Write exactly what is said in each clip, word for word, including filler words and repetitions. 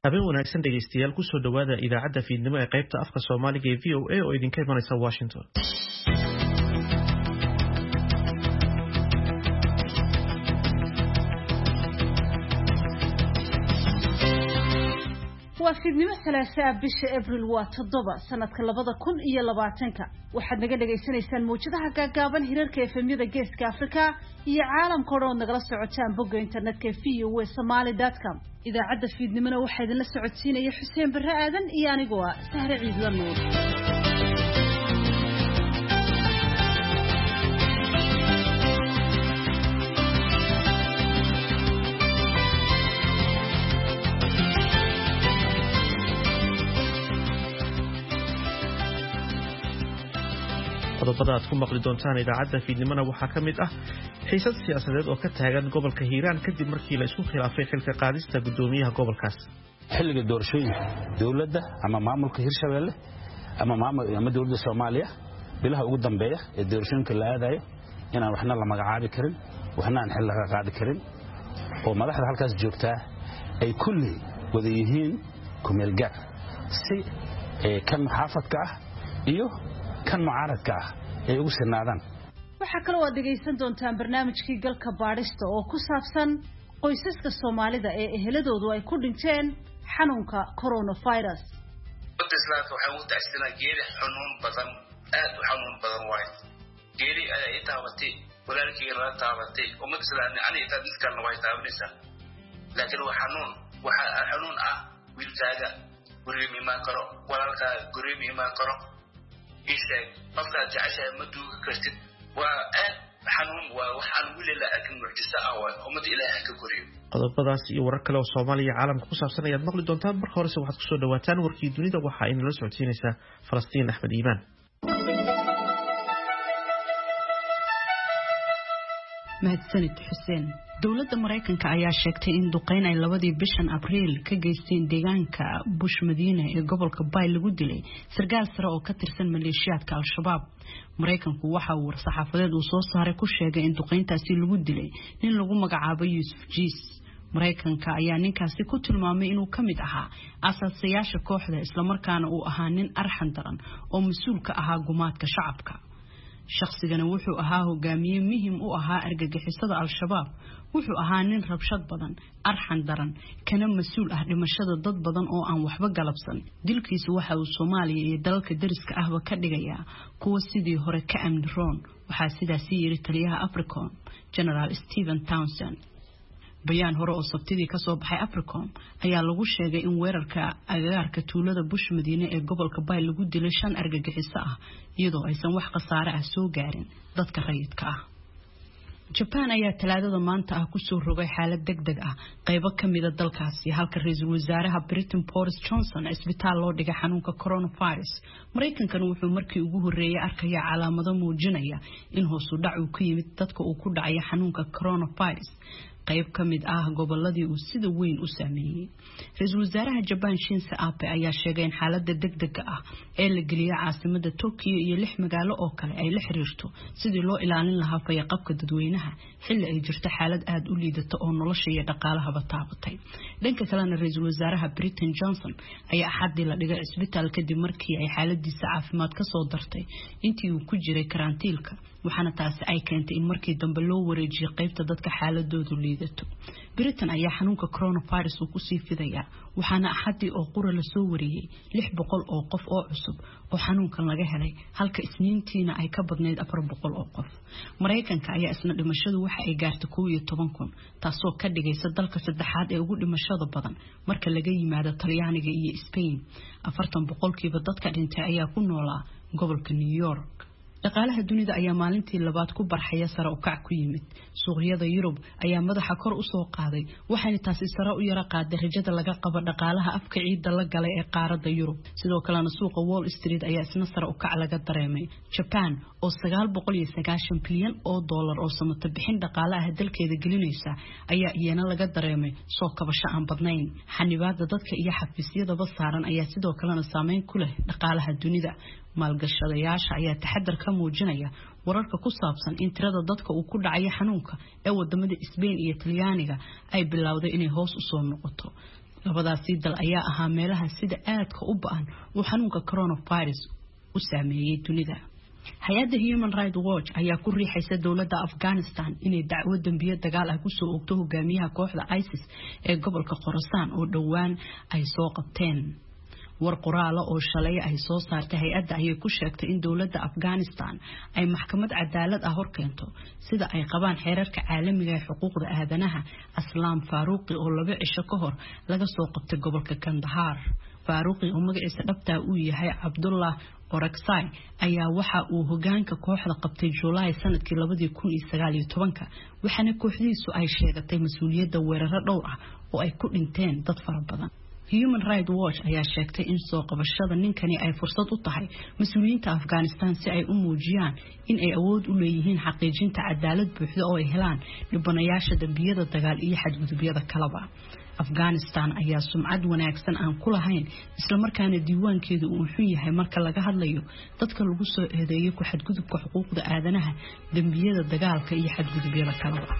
habeen wanaagsan dhegeystayaal ku soo dhawaada idaacadda fiidnimo ee qaybta afka Soomaaliga ee V O A oo idinka imanaysa Washington. waa fiidnimo Salaasaa bisha April waa toddoba sanadka labada kun iyo labaatanka waxaad naga dhageysanaysaan muujadaha gaagaaban hirarka F M-yada Geeska Afrika iyo caalamka oo dhan nagala socotaan bogga internetka v o a somali dot com idaacadda fiidnimona waxaa idin la socodsiinaya Xuseen Barre Aadan iyo anigoo ah Sahre Ciidla Nuur. qodobada aad ku maqli doontaan idaacadda fiidnimona waxaa ka mid ah xiisad siyaasadeed oo ka taagan gobolka Hiiraan kadib markii la isku khilaafay xilka qaadista gudoomiyaha gobolkaas. xilliga doorashooyinka dawladda ama maamulka Hirshabeelle ama maamulka ama dawladda Soomaaliya bilaha ugu dambeeya ee doorashooyinka la aadayo inaan waxna la magacaabi karin waxna aan xil laga qaadi karin oo madaxda halkaas joogta ay kulli wada yihiin kumeel gaar si kan muxaafadka ah iyo kan mucaaradka ah ay ugu sinaadaan. waxa kale oo dhageysan doontaan barnaamijkii galka baadhista oo ku saabsan qoysaska Soomaalida ee eheladoodu ay ku dhinteen xanuunka coronavirus. Islaamka waxa uu taasina geeri xanuun badan aad u xanuun badan waay geeri ay taabatay walaalkii la taabatay ummad islaamna ani inta dadkan way taabanaysaa laakiin waa xanuun waxa xanuun ah wiilkaaga guriga ma karo walaalka guriga ma karo isheeg qofka jacayl ma duuga kartid waa aad xanuun waa waxaan wili la akin mucjiso ah oo ummad Ilaahay ka koriyo. qodobadaas iyo warar kale oo Soomaaliya caalamka ku saabsan ayaad maqli doontaan. marka hore waxaad ku soo dhawaataan warkii dunida waxa ay nala socodsiinaysaa Falastiin Axmed Iimaan. mahadsanid Xuseen. dawladda Mareykanka ayaa sheegtay in duqeyn ay labadii bishan Abriil ka geysteen deegaanka Bush Madiina ee gobolka Bay lagu dilay sargaal sare oo ka tirsan maleeshiyaadka Al-Shabaab. Mareykanku waxa uu war-saxaafadeed uu soo saaray ku sheegay in duqeyntaasi lagu dilay nin lagu magacaabo Yusuf Jiis. Mareykanka ayaa ninkaasi ku tilmaamay inuu ka mid ahaa asaasayaasha kooxda isla markaana uu ahaa nin arxan daran oo mas'uul ka ahaa gumaadka shacabka. shakhsigana wuxuu ahaa hogaamiye muhiim u ahaa argagixisada Al-Shabaab wuxuu ahaa nin rabshad badan arxan daran kana mas'uul ah dhimashada dad badan oo aan waxba galabsan. dilkiisu waxa uu Soomaaliya iyo dalalka dariska ahba ka dhigayaa kuwa sidii hore ka amni roon. waxaa sidaas yiri taliyaha Africom General Stephen Townsend. bayaan hore oo sabtidii ka soo baxay Africom ayaa lagu sheegay in weerarka agagaarka tuulada Bush Madiina ee gobolka Bay lagu dilay shan argagixiso ah iyadoo aysan wax khasaare ah soo gaarin dadka rayidka ah. Japan ayaa talaadada maanta ah ku soo rogay xaalad degdeg ah qaybo kamid ah dalkaasi halka ra'iisul wasaaraha Britain Boris Johnson isbitaal loo dhigay xanuunka coronavirus. Mareykankana wuxuu markii ugu horeeyay arkaya calaamado muujinaya in hoos u dhac uu ku yimid dadka uu ku dhacay xanuunka coronavirus qayb kamid ah goboladii uu sida weyn u saameeyay. ra'iisul wasaaraha Japan Shinzo Abe ayaa sheegay in xaaladda degdegga ah ee la geliyay caasimadda Tokyo iyo lix magaalo oo kale ay la xiriirto sidii loo ilaalin lahaa fayaqabka dadweynaha xilli ay jirto xaalad aad u liidata oo nolosha iyo dhaqaalaha taabatay. dhanka kalena ra'iisul wasaaraha Britain Johnson ayaa xaddi la dhigay isbitaal kadib markii ay xaaladiisa caafimaad ka soo dartay intii uu ku jiray karantiilka waxaana taasi ay keentay in markii dambe loo wareejiyo qaybta dadka xaaladoodu liidato. Britain ayaa xanuunka coronavirus uu ku sii fidaya waxaana xaddi oo qura la soo wariyay lix boqol oo qof oo cusub oo xanuunkan laga helay halka isniintiina ay ka badneyd afar boqol oo qof. Mareykanka ayaa isna dhimashadu waxa ay gaartay kow iyo toban kun taasoo ka dhigaysa dalka saddexaad ee ugu dhimashada badan marka laga yimaado Talyaaniga iyo Spain. afartan boqolkiiba dadka dhintay ayaa ku noolaa gobolka New York. dhaqaalaha dunida ayaa maalintii labaad ku barxaya sare u kac ku yimid. suuqyada Yurub ayaa madaxa kor u soo qaaday waxaana taasi sare u yara qaaday rajada laga qabo dhaqaalaha afka ciidda la galay ee qaaradda Yurub. sidoo kalena suuqa Wall Street ayaa isna sare u kac laga dareemay. Japan oo sagaal boqol iyo sagaashan bilyan oo dollar oo samata bixin dhaqaalaha dalkeeda gelinaysa ayaa iyana laga dareemay soo kabasho aan badnayn. xanibaadda dadka iyo xafiisyadaba saaran ayaa sidoo kalena saameyn ku leh dhaqaalaha dunida. maalgashadayaasha ayaa taxadar ka muujinaya wararka ku saabsan in tirada dadka uu ku dhacay xanuunka ee wadamada Spain iyo Talyaaniga ay bilowday inay hoos u soo noqoto. labadaasi dal ayaa ahaa meelaha sida aadka u ba'an uu xanuunka coronavirus u saameeyay dunida. hay-adda Human Rights Watch ayaa ku riixaysa dowladda Afghanistan inay dacwo dambiyo dagaal ah ku soo oogto hogaamiyaha kooxda ISIS ee gobolka Khorasan oo dhawaan ay soo qabteen. war qoraal oo shalay ay soo saartay hay-adda ayay ku sheegtay in dowladda Afghanistan ay maxkamad cadaalad ah hor keento sida ay qabaan xeerarka caalamiga ee xuquuqda aadanaha. Aslam Faruqi oo laba cisho ka hor laga soo qabtay gobolka Kandahar. Faruqi oo magaciisa dhabta uu yahay Abdullah Oraksai ayaa waxa uu hogaanka kooxda qabtay July sanadkii laba kun iyo sagaal iyo toban waxaana kooxdiisu ay sheegatay mas'uuliyadda weeraro dhowr ah oo ay ku dhinteen dad fara badan. Human Rights Watch ayaa sheegtay in soo qabashada ninkani ay fursad u tahay mas'uuliyiinta Afghanistan si ay u muujiyaan in ay awood u leeyihiin xaqiijinta cadaalad buuxda oo ay helaan dhibanayaasha dambiyada dagaal iyo xadgudubyada kalaba. Afghanistan ayaa sumcad wanaagsan aan ku lahayn isla markaana diiwaankeedu uu xun yahay marka laga hadlayo dadka lagu soo eedeeyay ku xadgudubka xuquuqda aadanaha, dambiyada dagaalka iyo xadgudubyada kalaba.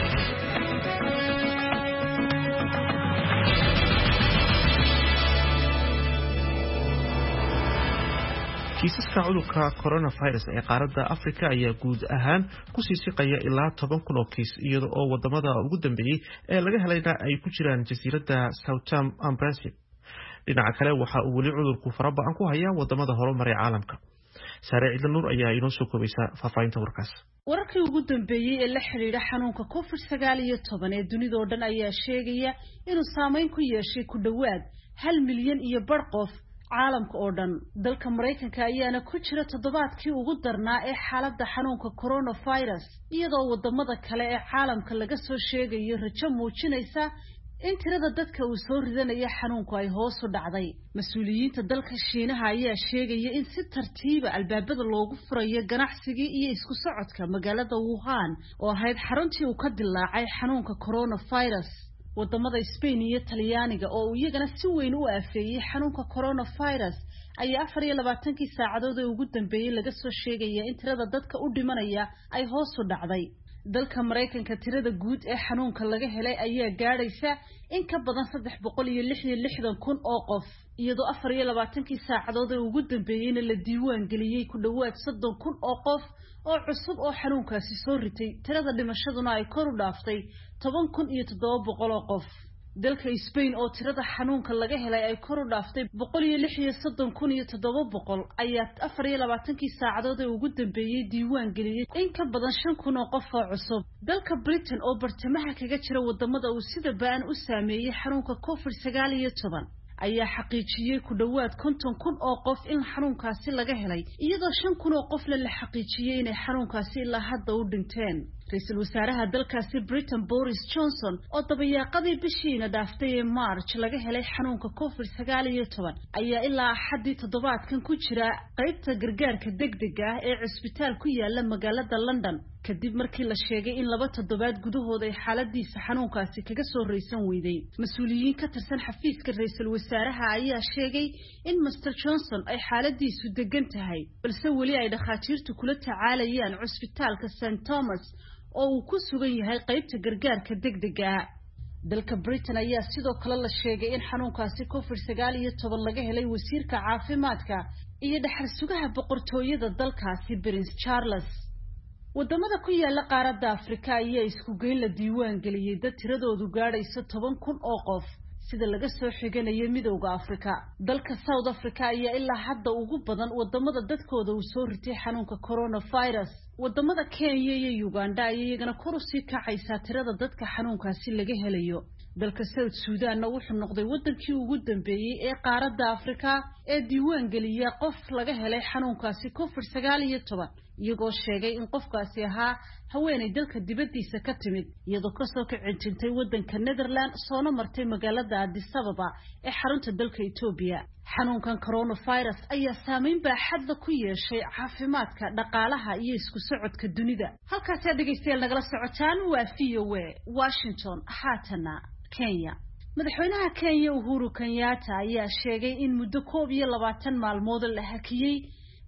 kiisaska cudurka coronavirus ee qaaradda Afrika ayaa guud ahaan ku sii siqaya ilaa toban kun oo kiis iyada oo wadamada ugu dambeeyay ee laga helayna ay ku jiraan jasiiradda Southern Ambrosian. dhinaca kale waxa uu weli cudurku faraba'an ku hayaa wadamada horumaray caalamka. Sare Ciidan Nuur ayaa inoo soo koobaysa faafahinta warkaas. wararkii ugu dambeeyay ee la xiriira xanuunka covid sagaal iyo toban ee dunida oo dhan ayaa sheegaya inuu saameyn ku yeeshay ku dhawaad hal milyan iyo bar qof caalamka oo dhan. dalka Mareykanka ayaana ku jira toddobaadkii ugu darnaa ee xaaladda xanuunka coronavirus iyadoo wadamada kale ee caalamka laga soo sheegayo rajo muujinaysa in tirada dadka uu soo ridanaya xanuunku ay hoos u dhacday. mas'uuliyiinta dalka Shiinaha ayaa sheegaya in si tartiib ah albaabada loogu furayo ganacsiga iyo isku socodka magaalada Wuhan oo ahayd xaruntii uu ka dilaacay xanuunka coronavirus. wadamada Spain iyo Talyaaniga oo iyagana si weyn u aafeeyay xanuunka coronavirus ayaa afar iyo labaatan saacadood ee ugu dambeeyay laga soo sheegaya in tirada dadka u dhimanaya ay hoos u dhacday. dalka Mareykanka tirada guud ee xanuunka laga helay ayaa gaadhaysa in ka badan saddex boqol iyo lix iyo lixdan kun oo qof iyadoo afar iyo labaatan saacadood ee ugu dambeeyayna la diiwaan geliyay ku dhawaad soddon kun oo qof oo cusub oo xanuunkaasi soo ritay. tirada dhimashaduna ay kor u dhaaftay toban kun iyo toddoba boqol oo qof. dalka Spain oo tirada xanuunka laga helay ay kor u dhaaftay boqol iyo lix iyo soddon kun iyo toddoba boqol ayaa afar iyo labaatan saacadood ee ugu dambeeyay diiwaan geliyay in ka badan shan kun oo qof oo cusub. dalka Britain oo bartamaha kaga jira wadamada uu sida ba'an u saameeyay xanuunka covid sagaal iyo toban ayaa xaqiijiyay ku dhawaad konton kun oo qof in xanuunkaasi laga helay iyadoo shan kun oo qof la xaqiijiyay inay xanuunkaasi ilaa hadda u dhinteen. ra'iisul wasaaraha dalkaasi Britain Boris Johnson oo dabayaaqadii bishiina dhaaftay ee March laga helay xanuunka covid sagaal iyo toban ayaa ilaa xaddi toddobaadkan ku jira qaybta gargaarka degdega ah ee cisbitaal ku yaala magaalada London kadib markii la sheegay in laba toddobaad gudahood ay xaaladiisa xanuunkaasi kaga soo reysan weyday. mas'uuliyiin ka tirsan xafiiska ra'iisul wasaaraha ayaa sheegay in Mister Johnson ay xaaladiisu degan tahay balse weli ay dhakhaatiirtu kula tacaalayaan cisbitaalka Saint Thomas oo uu ku sugan yahay qaybta gargaarka degdega ah. dalka Britain ayaa sidoo kale la sheegay in xanuunkaasi covid sagaal iyo toban laga helay wasiirka caafimaadka iyo dhaxal sugaha boqortooyada dalkaasi Prince Charles. wadamada ku yaala qaaradda Afrika ayaa isku geyn la diiwaan geliyay dad tiradoodu gaadhayso toban kun oo qof sida laga soo xiganayo midowga Afrika. dalka South Africa ayaa ilaa hadda ugu badan wadamada dadkooda uu soo ritay xanuunka coronavirus. wadamada Kenya iyo Uganda ayaa iyagana kor u sii kacaysa tirada dadka xanuunkaasi laga helayo. dalka South Sudan wuxuu noqday wadankii ugu dambeeyay ee qaaradda Afrika ee diiwaan geliya qof laga helay xanuunkaasi covid sagaal iyo toban iyagoo sheegay in qofkaasi ahaa haweeney dalka dibadiisa ka timid iyadoo ka soo kicintay wadanka Netherlands soona martay magaalada Addis Ababa ee xarunta dalka Ethiopia. xanuunkan coronavirus ayaa saameyn baaxad leh ku yeeshay caafimaadka, dhaqaalaha iyo isku socodka dunida. halkaas aad dhageystayaal nagala socotaan waa V O A Washington. haatana Kenya. madaxweynaha Kenya Uhuru Kenyatta ayaa sheegay in muddo koob iyo labaatan maalmood la hakiyay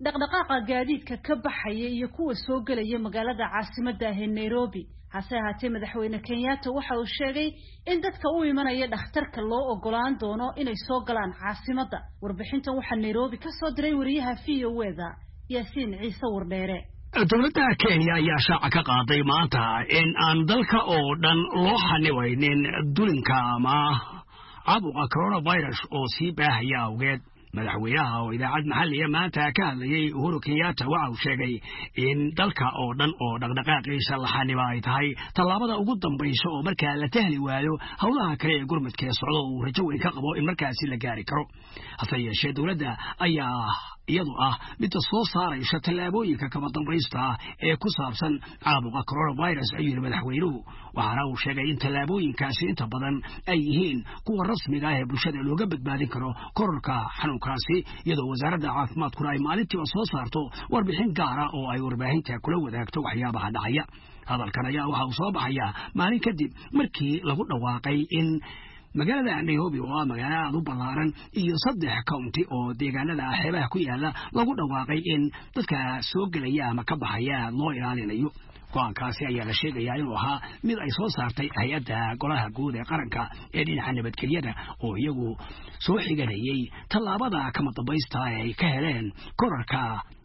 dhaqdhaqaaqa gaadiidka ka baxaya iyo kuwa soo galaya magaalada caasimadda ah ee Nairobi hase ahaatee madaxweyne Kenyatta waxa uu sheegay in dadka u imanaya dhakhtarka loo ogolaan doono inay soo galaan caasimadda warbixintan waxa Nairobi ka soo diray wariyaha V O A da Yaasiin Ciise Wardheere dowladda Kenya ayaa shaaca ka qaaday maanta in aan dalka oo dhan loo xanibeynin dulinka ama caabuqa coronavirus oo sii baahaya awgeed madaxweynaha oo idaacad maxalliya maanta ka hadlayay Uhuru Kenyatta waxa uu sheegay in dalka oo dhan oo dhaqdhaqaaqiisa la xaniba ay tahay tallaabada ugu dambaysa oo markaa la tahli waayo howlaha kale ee gurmadka ee socdo uu rajo weyn ka qabo in markaasi la gaari karo hase yeeshee dowladda ayaa iyadu ah mid soo saaraysa tallaabooyinka kama dambaysta ee ku saabsan caabuqa coronavirus ayuu madaxweynuhu waxaana uu sheegay in tallaabooyinkaasi inta badan ay yihiin kuwa rasmiga ah ee bulshada looga badbaadin karo kororka xanuunkaasi iyadoo wasaaradda caafimaadkuna ay maalintiiba soo saarto warbixin gaara oo ay warbaahinta kula wadaagto waxyaabaha dhacaya hadalkan ayaa waxa uu soo baxaya maalin kadib markii lagu dhawaaqay in magaalada Nairobi oo magaalo aad u ballaaran iyo saddex county oo deegaanada xeebaha ku yaala lagu dhawaaqay in dadka soo galaya ama ka baxaya loo ilaalinayo go'aankaasi ayaa la sheegayaa inuu ahaa mid ay soo saartay hay'adda golaha guud ee qaranka ee dhinaca nabadgelyada oo iyagu soo xiganayay tallaabada kama dambaysta ay ka heleen korarka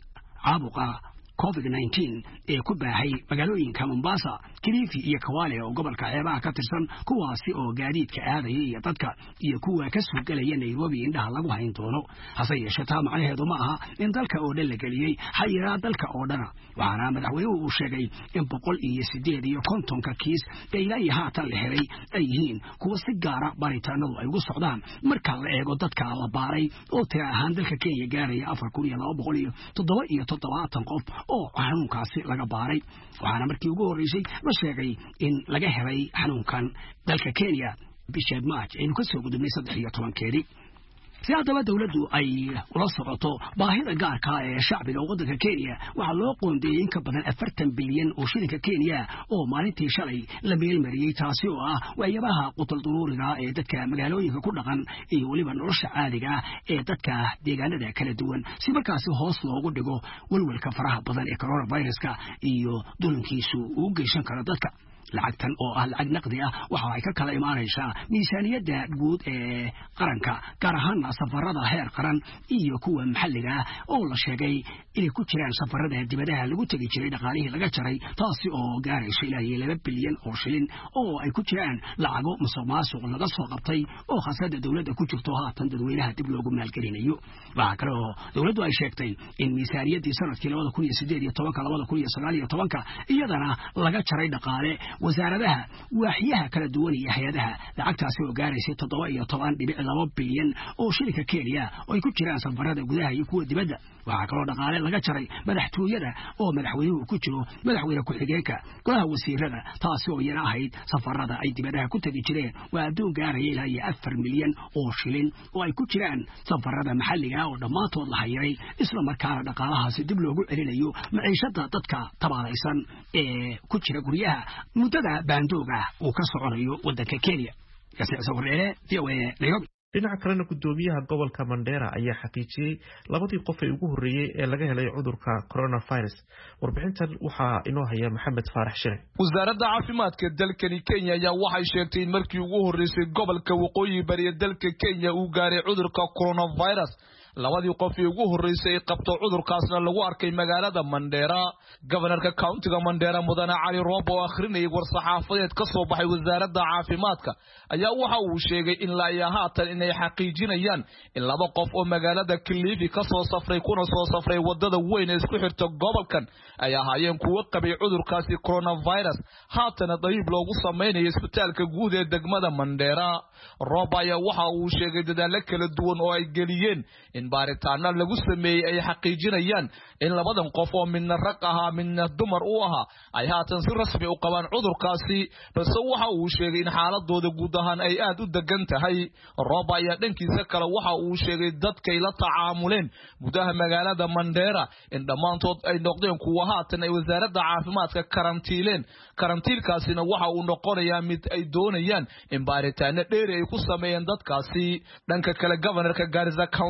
caabuqa covid nineteen ee ku baahay magaalooyinka Mombasa, Kilifi iyo Kwale oo gobolka xeebaha ka tirsan kuwaasi oo gaadiidka aadaya iyo dadka iyo kuwa ka soo galaya Nairobi indhaha lagu hayn doono hase yeeshee taa macnaheedu ma aha in dalka oo dhan la geliyay xayiraad dalka oo dhan waxaana madaxweynuhu uu sheegay in boqol iyo sideed iyo kontonka kiis ee ilaa haatan la helay ay yihiin kuwa si gaara baaritaanadu ay ugu socdaan marka la eego dadka la baaray oo tira ahaan dalka Kenya gaaraya afar kun iyo laba boqol iyo toddoba iyo toddobaatan qof oo xanuunkaasi laga baaray waxaana markii ugu horeysay la sheegay in laga helay xanuunkan dalka Kenya bishii March aynu ka soo gudubnay saddex iyo toban keeri si haddaba dowladdu ay ula socoto baahida gaarka ee shacbiga waddanka Kenya waxaa loo qoondeeyay in ka badan afartan bilyan oo shilinka Kenya oo maalintii shalay la meelmariyay taasi oo ah waxyaabaha qutul duruuriga ee dadka magaalooyinka ku dhaqan iyo waliba nolosha caadiga ee dadka deegaanada kala duwan si markaasi hoos loogu dhigo walwalka faraha badan ee coronavirus-ka iyo dulinkiisu uu geysan karo dadka lacagtan oo ah lacag naqdi ah waxa ay ka kala imaanaysaa miisaaniyadda guud ee qaranka gaar ahaan safarada heer qaran iyo kuwa maxalliga ah oo la sheegay inay ku jiraan safarada dibadaha lagu tagi jiray dhaqaalihii laga jaray taasi oo gaaraysa ilaa laba bilyan oo shilin oo ay ku jiraan lacago musuqmaasuq laga soo qabtay oo khasnada dowladda ku jirto haatan dadweynaha dib loogu maalgelinayo waxa kale oo dowladdu ay sheegtay in miisaaniyaddii sanadkii laba kun iyo siddeed iyo toban laba kun iyo sagaal iyo toban iyadana laga jaray dhaqaale wasaaradaha waaxyaha kala duwan iyo hay'adaha lacagtaasi oo gaaraysa toddoba iyo toban dhibic laba bilyan oo shilinka Kenya oo ay ku jiraan safarada gudaha iyo kuwa dibadda waxa kale oo dhaqaale laga jaray madaxtooyada oo madaxweynuhu ku jiro madaxweyne ku-xigeenka golaha wasiirada taasi oo yana ahayd safarada ay dibadaha ku tagi jireen waa adoon gaaraya ilaa iyo afar milyan oo shilin oo ay ku jiraan safarada maxalliga oo dhammaantood la hayiray isla markaana dhaqaalahaasi dib loogu celinayo maciishada dadka tabaalaysan ee ku jira guryaha muddada baandooga uu ka soconayo waddanka Kenya Yaasiin Wardheere V O A Nairobi dhinaca kalena gudoomiyaha gobolka Mandera ayaa xaqiijiyay labadii qof ee ugu horeeyay ee laga helay cudurka coronavirus warbixintan waxa inoo haya Maxamed Faarax Shire wasaaradda caafimaadka dalkani Kenya ayaa waxay sheegtay in markii ugu horeysay gobolka waqooyi bari ee dalka Kenya uu gaaray cudurka coronavirus labadii qof ee ugu horeysay ay qabto cudurkaasna lagu arkay magaalada Mandera governorka countiga Mandera mudane Cali Robo oo akhrinayay war-saxaafadeed ka soo baxay wasaaradda caafimaadka ayaa waxa uu sheegay in la yahaatan inay xaqiijinayaan in laba qof oo magaalada Kilifi ka soo safray kuna soo safray wadada weyn ee isku xirta gobolkan ay ahaayeen kuwa qabay cudurkaasi coronavirus haatan dayib loogu sameeyay isbitaalka guud ee degmada Mandera Robo ayaa waxa uu sheegay dadaalo kala duwan oo ay geliyeen in baaritaano lagu sameeyay ay xaqiijinayaan in labadan qof oo midna rag ahaa midna dumar u ahaa ay haatan si rasmi u qabaan cudurkaasi balse waxa uu sheegay in xaaladooda guud ahaan ay aad u degan tahay Robo ayaa dhankiisa kale waxa uu sheegay dadka ay la tacaamuleen gudaha magaalada Mandera in dhamaantood ay noqdeen kuwa haatan ay wasaaradda caafimaadka karantiileen karantiilkaasina waxa uu noqonayaa mid ay doonayaan in baaritaano dheeri ay ku sameeyaan dadkaasi dhanka kale governorka Garissa County mudane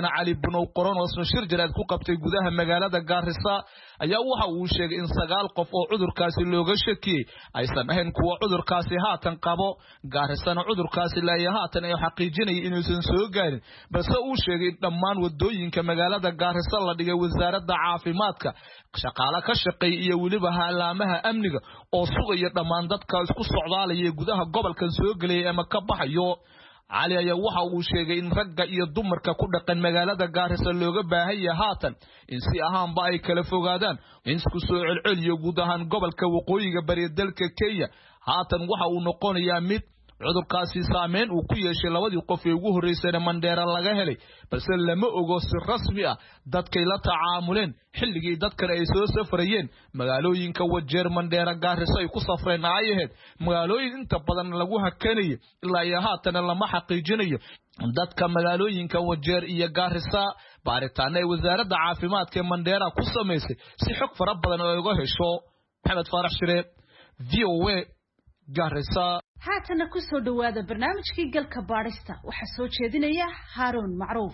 cali bunow qoron oo shir jiraad ku qabtay gudaha magaalada Gaarisa ayaa waxa uu sheegay in sagaal qof oo cudurkaasi looga shakiyay aysan ahayn kuwa cudurkaasi haatan qabo Gaarisana cudurkaasi la yahaatan ay xaqiijinayeen inuusan soo gaarin balse uu sheegay dhammaan wadooyinka magaalada Gaarisa la dhigay wasaaradda caafimaadka shaqaale ka shaqeey iyo waliba haalaamaha amniga oo sugaya dhammaan dadka isku socdaalaya gudaha gobolkan soo galay ama ka baxayo Ali ayaa waxa uu sheegay in ragga iyo dumarka ku dhaqan magaalada Gaarisa looga baahan yahay haatan in si ahaanba ay kala fogaadaan in isku soo celceliyo guud ahaan gobolka waqooyiga bari dalka Kenya haatan waxa uu noqonayaa mid cudurkaasi saameyn uu ku yeeshay labadii qof ee ugu horeysay Mandera laga helay balse lama ogo si rasmi ah dadkay la tacaamuleen xilligii dadkan ay soo safrayeen magaalooyinka Wajeer Mandera Gaarisa ay ku safreen ayaheed magaalooyin inta badan lagu hakanay ilaa iyo haatan lama xaqiijinayo dadka magaalooyinka Wajeer iyo Gaarisa baaritaan ay wasaaradda caafimaadka Mandera ku sameysay si xog fara badan oo uga hesho Maxamed Faarax Shire V O A Gaarisa haatana ku soo dhawaada barnaamijkii galka baarista waxa soo jeedinaya Haroon Macruuf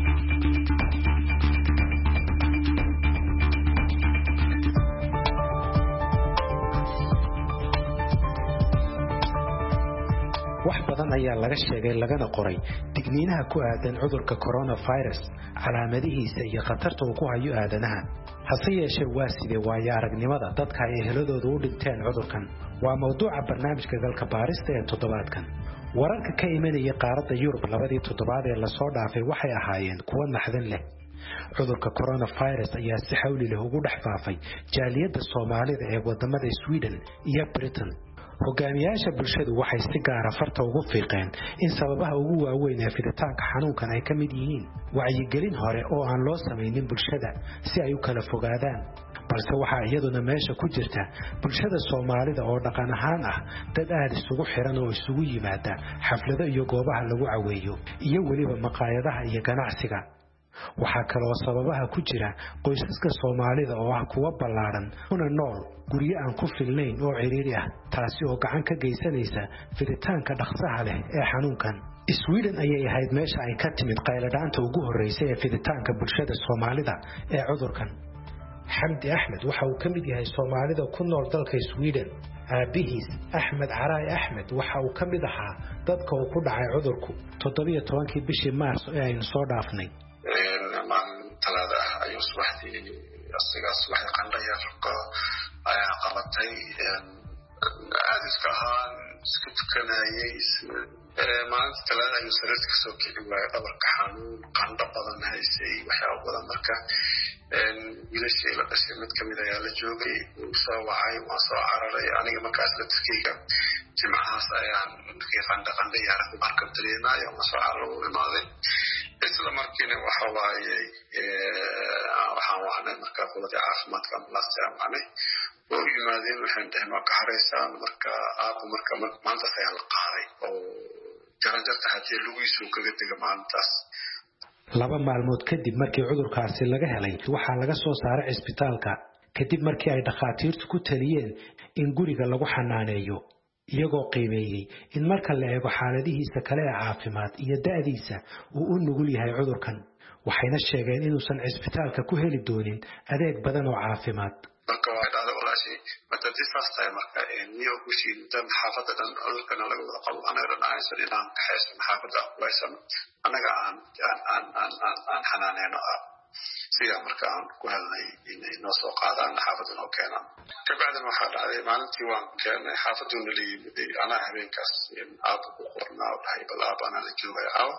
wax badan ayaa laga sheegay lagana qoray digniinaha ku aadan cudurka coronavirus calaamadihiisa iyo khatarta uu ku hayo aadanaha hase yeeshee waa sidee waayo aragnimada dadka ay eheladoodu u dhinteen cudurkan waa mawduuca barnaamijka galka baarista ee toddobaadkan wararka ka imanaya qaaradda Yurub labadii toddobaad ee la soo dhaafay waxay ahaayeen kuwo naxdin leh cudurka coronavirus ayaa si xawli leh ugu dhex faafay jaaliyadda Soomaalida ee wadamada Sweden iyo Britain hogaamiyaasha bulshadu waxay si gaar ah farta ugu fiiqeen in sababaha ugu waaweyn ee fiditaanka xanuunkan ay ka mid yihiin wacyigelin hore oo aan loo samaynin bulshada si ay u kala fogaadaan balse waxaa iyaduna meesha ku jirta bulshada Soomaalida oo dhaqan ahaan ah dad aad isugu xiran oo isugu yimaada xaflado iyo goobaha lagu caweeyo iyo waliba maqaayadaha iyo ganacsiga waxaa kaloo sababaha ku jira qoysaska Soomaalida oo ah kuwa ballaaran una nool guryo aan ku filnayn oo ciriiri ah taasi oo gacan ka geysanaysa fiditaanka dhaqsaha leh ee xanuunkan Sweden ayay ahayd meesha ay ka timid qayladhaanta ugu horeysay ee fiditaanka bulshada Soomaalida ee cudurkan Xamdi Axmed waxa uu ka mid yahay Soomaalida ku nool dalka Sweden aabihiis Axmed Caraay Axmed waxa uu ka mid ahaa dadka uu ku dhacay cudurku toddoba iyo tobankii bishii Maarso ee aynu soo dhaafnay talaada ayuu subaxdii asigaas waxay qandhaya raqo ayaa qabatay aad iska ahaan iska tukanayay maalinta talaada ayuu sariirta ka soo kici waayay dhabarka xanuun qandho badan haysay waxyaaba badan marka wiilashii la dhashay mid kamid ayaa la joogay wuu soo wacay waa soo cararay aniga markaas la tuskayga jimcahaas ayaan markii qandho qandho yaara marka dareemayo waa soo cararay u imaaday isla markiina waxa waaye waxaan wacnay marka qolada caafimaadka ambalaasta aan wacnay oo yimaadeen waxaan dhahay ma ka hareysaan marka aabbo marka maanta ayaan la qaaday oo jaranjarta hadii lugiisu kaga dega maalintaas laba maalmood kadib markii cudurkaasi laga helay waxaa laga soo saaray isbitaalka kadib markii ay dhakhaatiirtu ku taliyeen in guriga lagu xanaaneeyo iyagoo qiimeeyay in marka la eego xaaladihiisa kale ee caafimaad iyo da'diisa uu u nugul yahay cudurkan waxayna sheegeen inuusan isbitaalka ku heli doonin adeeg badan oo caafimaad marka waa dhacdo walaashi madadii saastay marka niyo ku shiidan xaafadda dhan cudurkan laga wada qabo anaga dhacaysan inaan kaxayso xaafadda kulaysan anaga aan aan aan aan xanaaneyno sida marka aan ku helnay inay noo soo qaadaan xaafadda noo keenaan kabacdina waxaa dhacday maalintii waan keenay xaafaduna la yimid anaa habeenkaas aabba ku qornaa dhahay bal aabba anaa la joogay aawa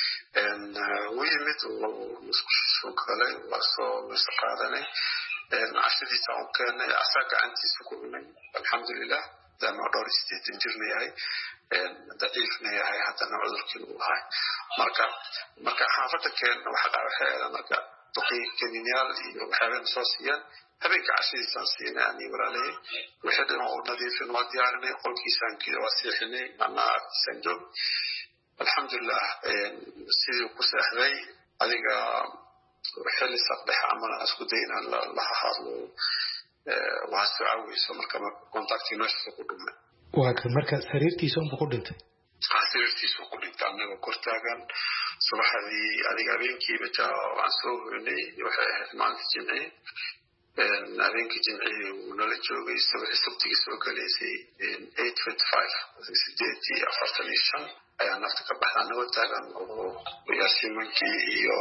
wuu yimid isku soo galay waa soo is qaadanay cashadiisa aan keenay asaa gacantiisa ku cunay alxamdulilah dama dhowr sideetan jirna yahay daciifna yahay haddana cudurkiina uu lahay marka marka xaafadda keenna waxa dhawaxeeda marka duqiiqinyaal iyo waxyaabeen soo siiyaan habeenka cashadiisaan siinay ani walaalay wixii dhan oo nadiifin waa diyaarinay qolkiisaan kii waa siixinay anaa agtiisaan joog alxamdulilah sidii ku seexday adiga xilli saddex amana isku day inaan la hadlo waa soo caawiyso marka kontaktii meesha ku dhumay waa marka sariirtiisa unba ku dhintay sariirtiisa ku dhintay anagoo kor taagan subaxdii adiga habeenkiiba jaa waan soo hoynay waxay ahayd maalinta jimciye habeenkii jimciye wuu nala joogay subaxii sabtigii soo galaysay eight fifty five sideed iyo afartan iyo shan ayaa nafta ka baxdaa nabad taagan oo yaasiimankii iyo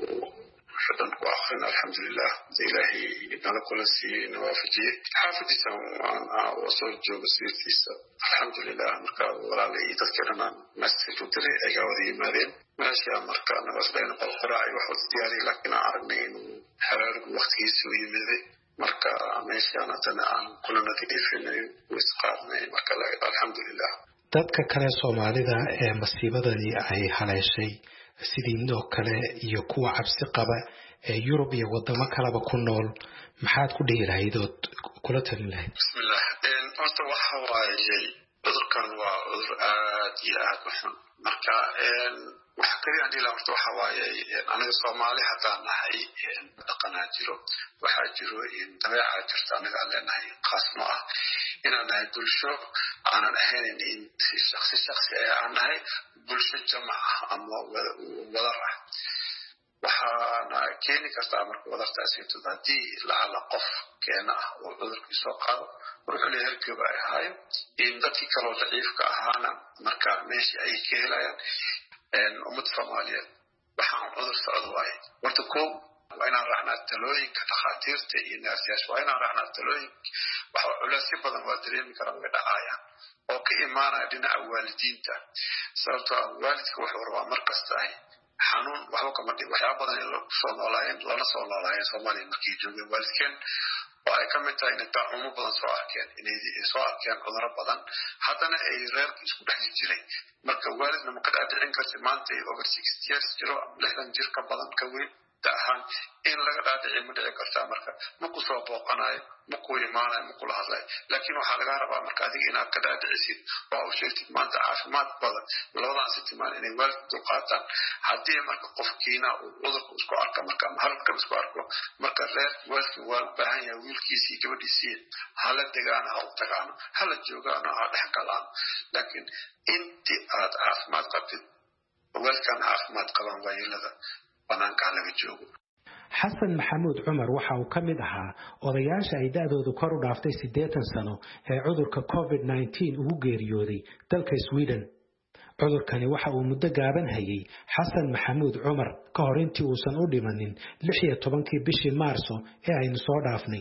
xadan ku akrin alxamdulilah ilaahay nala kula siiyey nawaafajiyey xaafadiisa waa soo jooga sirtiisa alxamdulilah marka walaalay dadkii dhanaan message u diray ayaa wada yimaadeen meesha marka nabasdayna qolqoraaci wax wada diyaariyay laakiin aan aragnay inuu xaraarigu waqtigiisa u yimiday marka meeshaan haddana aan kula nadiifinay u isqaadnay marka alxamdulilah dadka kale soomaalida ee masiibadani ay haleeshay sidii oo kale iyo kuwa cabsi qaba ee Yurub iyo wadamo kaleba ku nool maxaad ku dhihi lahayd oo kula talin lahayd bismillah een horta waxa waaye cudurkan waa cudur aad iyo aad u xun marka een waxa kaliya dhila horta waxa waaye anaga Soomaali haddaan nahay dhaqanaa jiro waxaa jiro in dabeecad jirta anaga leenahay qaasno ah inaan nahay bulsho aanan ahayn in si shakhsi shakhsi aan nahay bulsho jamac ama wadar ah waxaana keeni kartaa marka wadartaasi haddii lacala qof keena ah oo cudurkii soo qaado wuxuu leeyahay hergeba ay ahayo in dadkii kaloo daciifka ahaana marka meeshii ay ka helayaan ummad Soomaaliyeed waxaan cudur socdo waaye horta koow waa inaan raacnaa talooyinka dhakhaatiirta iyo naasiyaasha waa inaan raacnaa talooyinka waxa culaysyo badan waa dareemi karaa way dhacayaan oo ka imaanaya dhinaca waalidiinta sababtoo ah waalidka wuxuu rabaa mar kasta xanuun waxba kama dhig waxyaaba badan in soo noolaayeen lana soo noolaayeen Soomaaliya markii joogeen waalidkeen oo ay ka mid tahay inay daacumo badan soo arkeen inay soo arkeen cudurro badan haddana ay reerka isku dhex jiray marka waalidna ma ka dhacin karti maanta over sixty years jiro lixdan jir ka badan ka weyn ahaan in laga dhaadhicay ma dhici kartaa marka ma ku soo booqanayo ma ku imaanayo ma kula hadlayo laakiin waxaa laga rabaa marka adiga inaad ka dhaadhicisid oo u sheegtid maanta caafimaad badan labadan si timaan inay waalidku dulqaataan haddii marka qofkiina uu cudurku isku arka marka halka isku arko marka reer waalidku waa u baahan yahay wiilkiisii gabadhiisii hala degaana ha u tagaano hala joogaano ha dhex galaan laakiin intii aad caafimaad qabtid waalidkan caafimaad qabaan waayeelada banaanka laga joogo xasan maxamuud cumar waxa uu ka mid ahaa odayaasha ay da'doodu kor u dhaaftay siddeetan sano ee cudurka covid nineteen ugu geeriyooday dalka Sweden cudurkani waxa uu muddo gaaban hayay xasan maxamuud cumar ka hor intii uusan u dhimanin lix iyo tobankii bishii Maarso ee aynu soo dhaafnay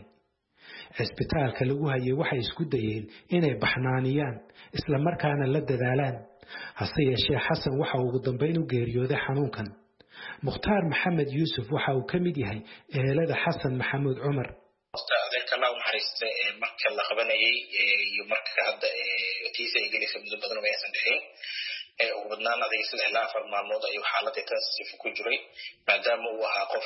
isbitaalka lagu hayay waxay isku dayeen inay baxnaaniyaan isla markaana la dadaalaan hase yeeshee xasan waxa uu ugu dambeyn u geeriyooday xanuunkan mukhtaar maxamed yuusuf waxa uu ka mid yahay ehelada xasan maxamuud cumar adeerka allah naxariista marka la qabanayay iyo marka hadda tiisa ay gelisay muddo badan oo aysan dhixin ugu badnaan adeeg saddex ilaa afar maalmood ayuu xaaladda taasif ku jiray maadaama uu ahaa qof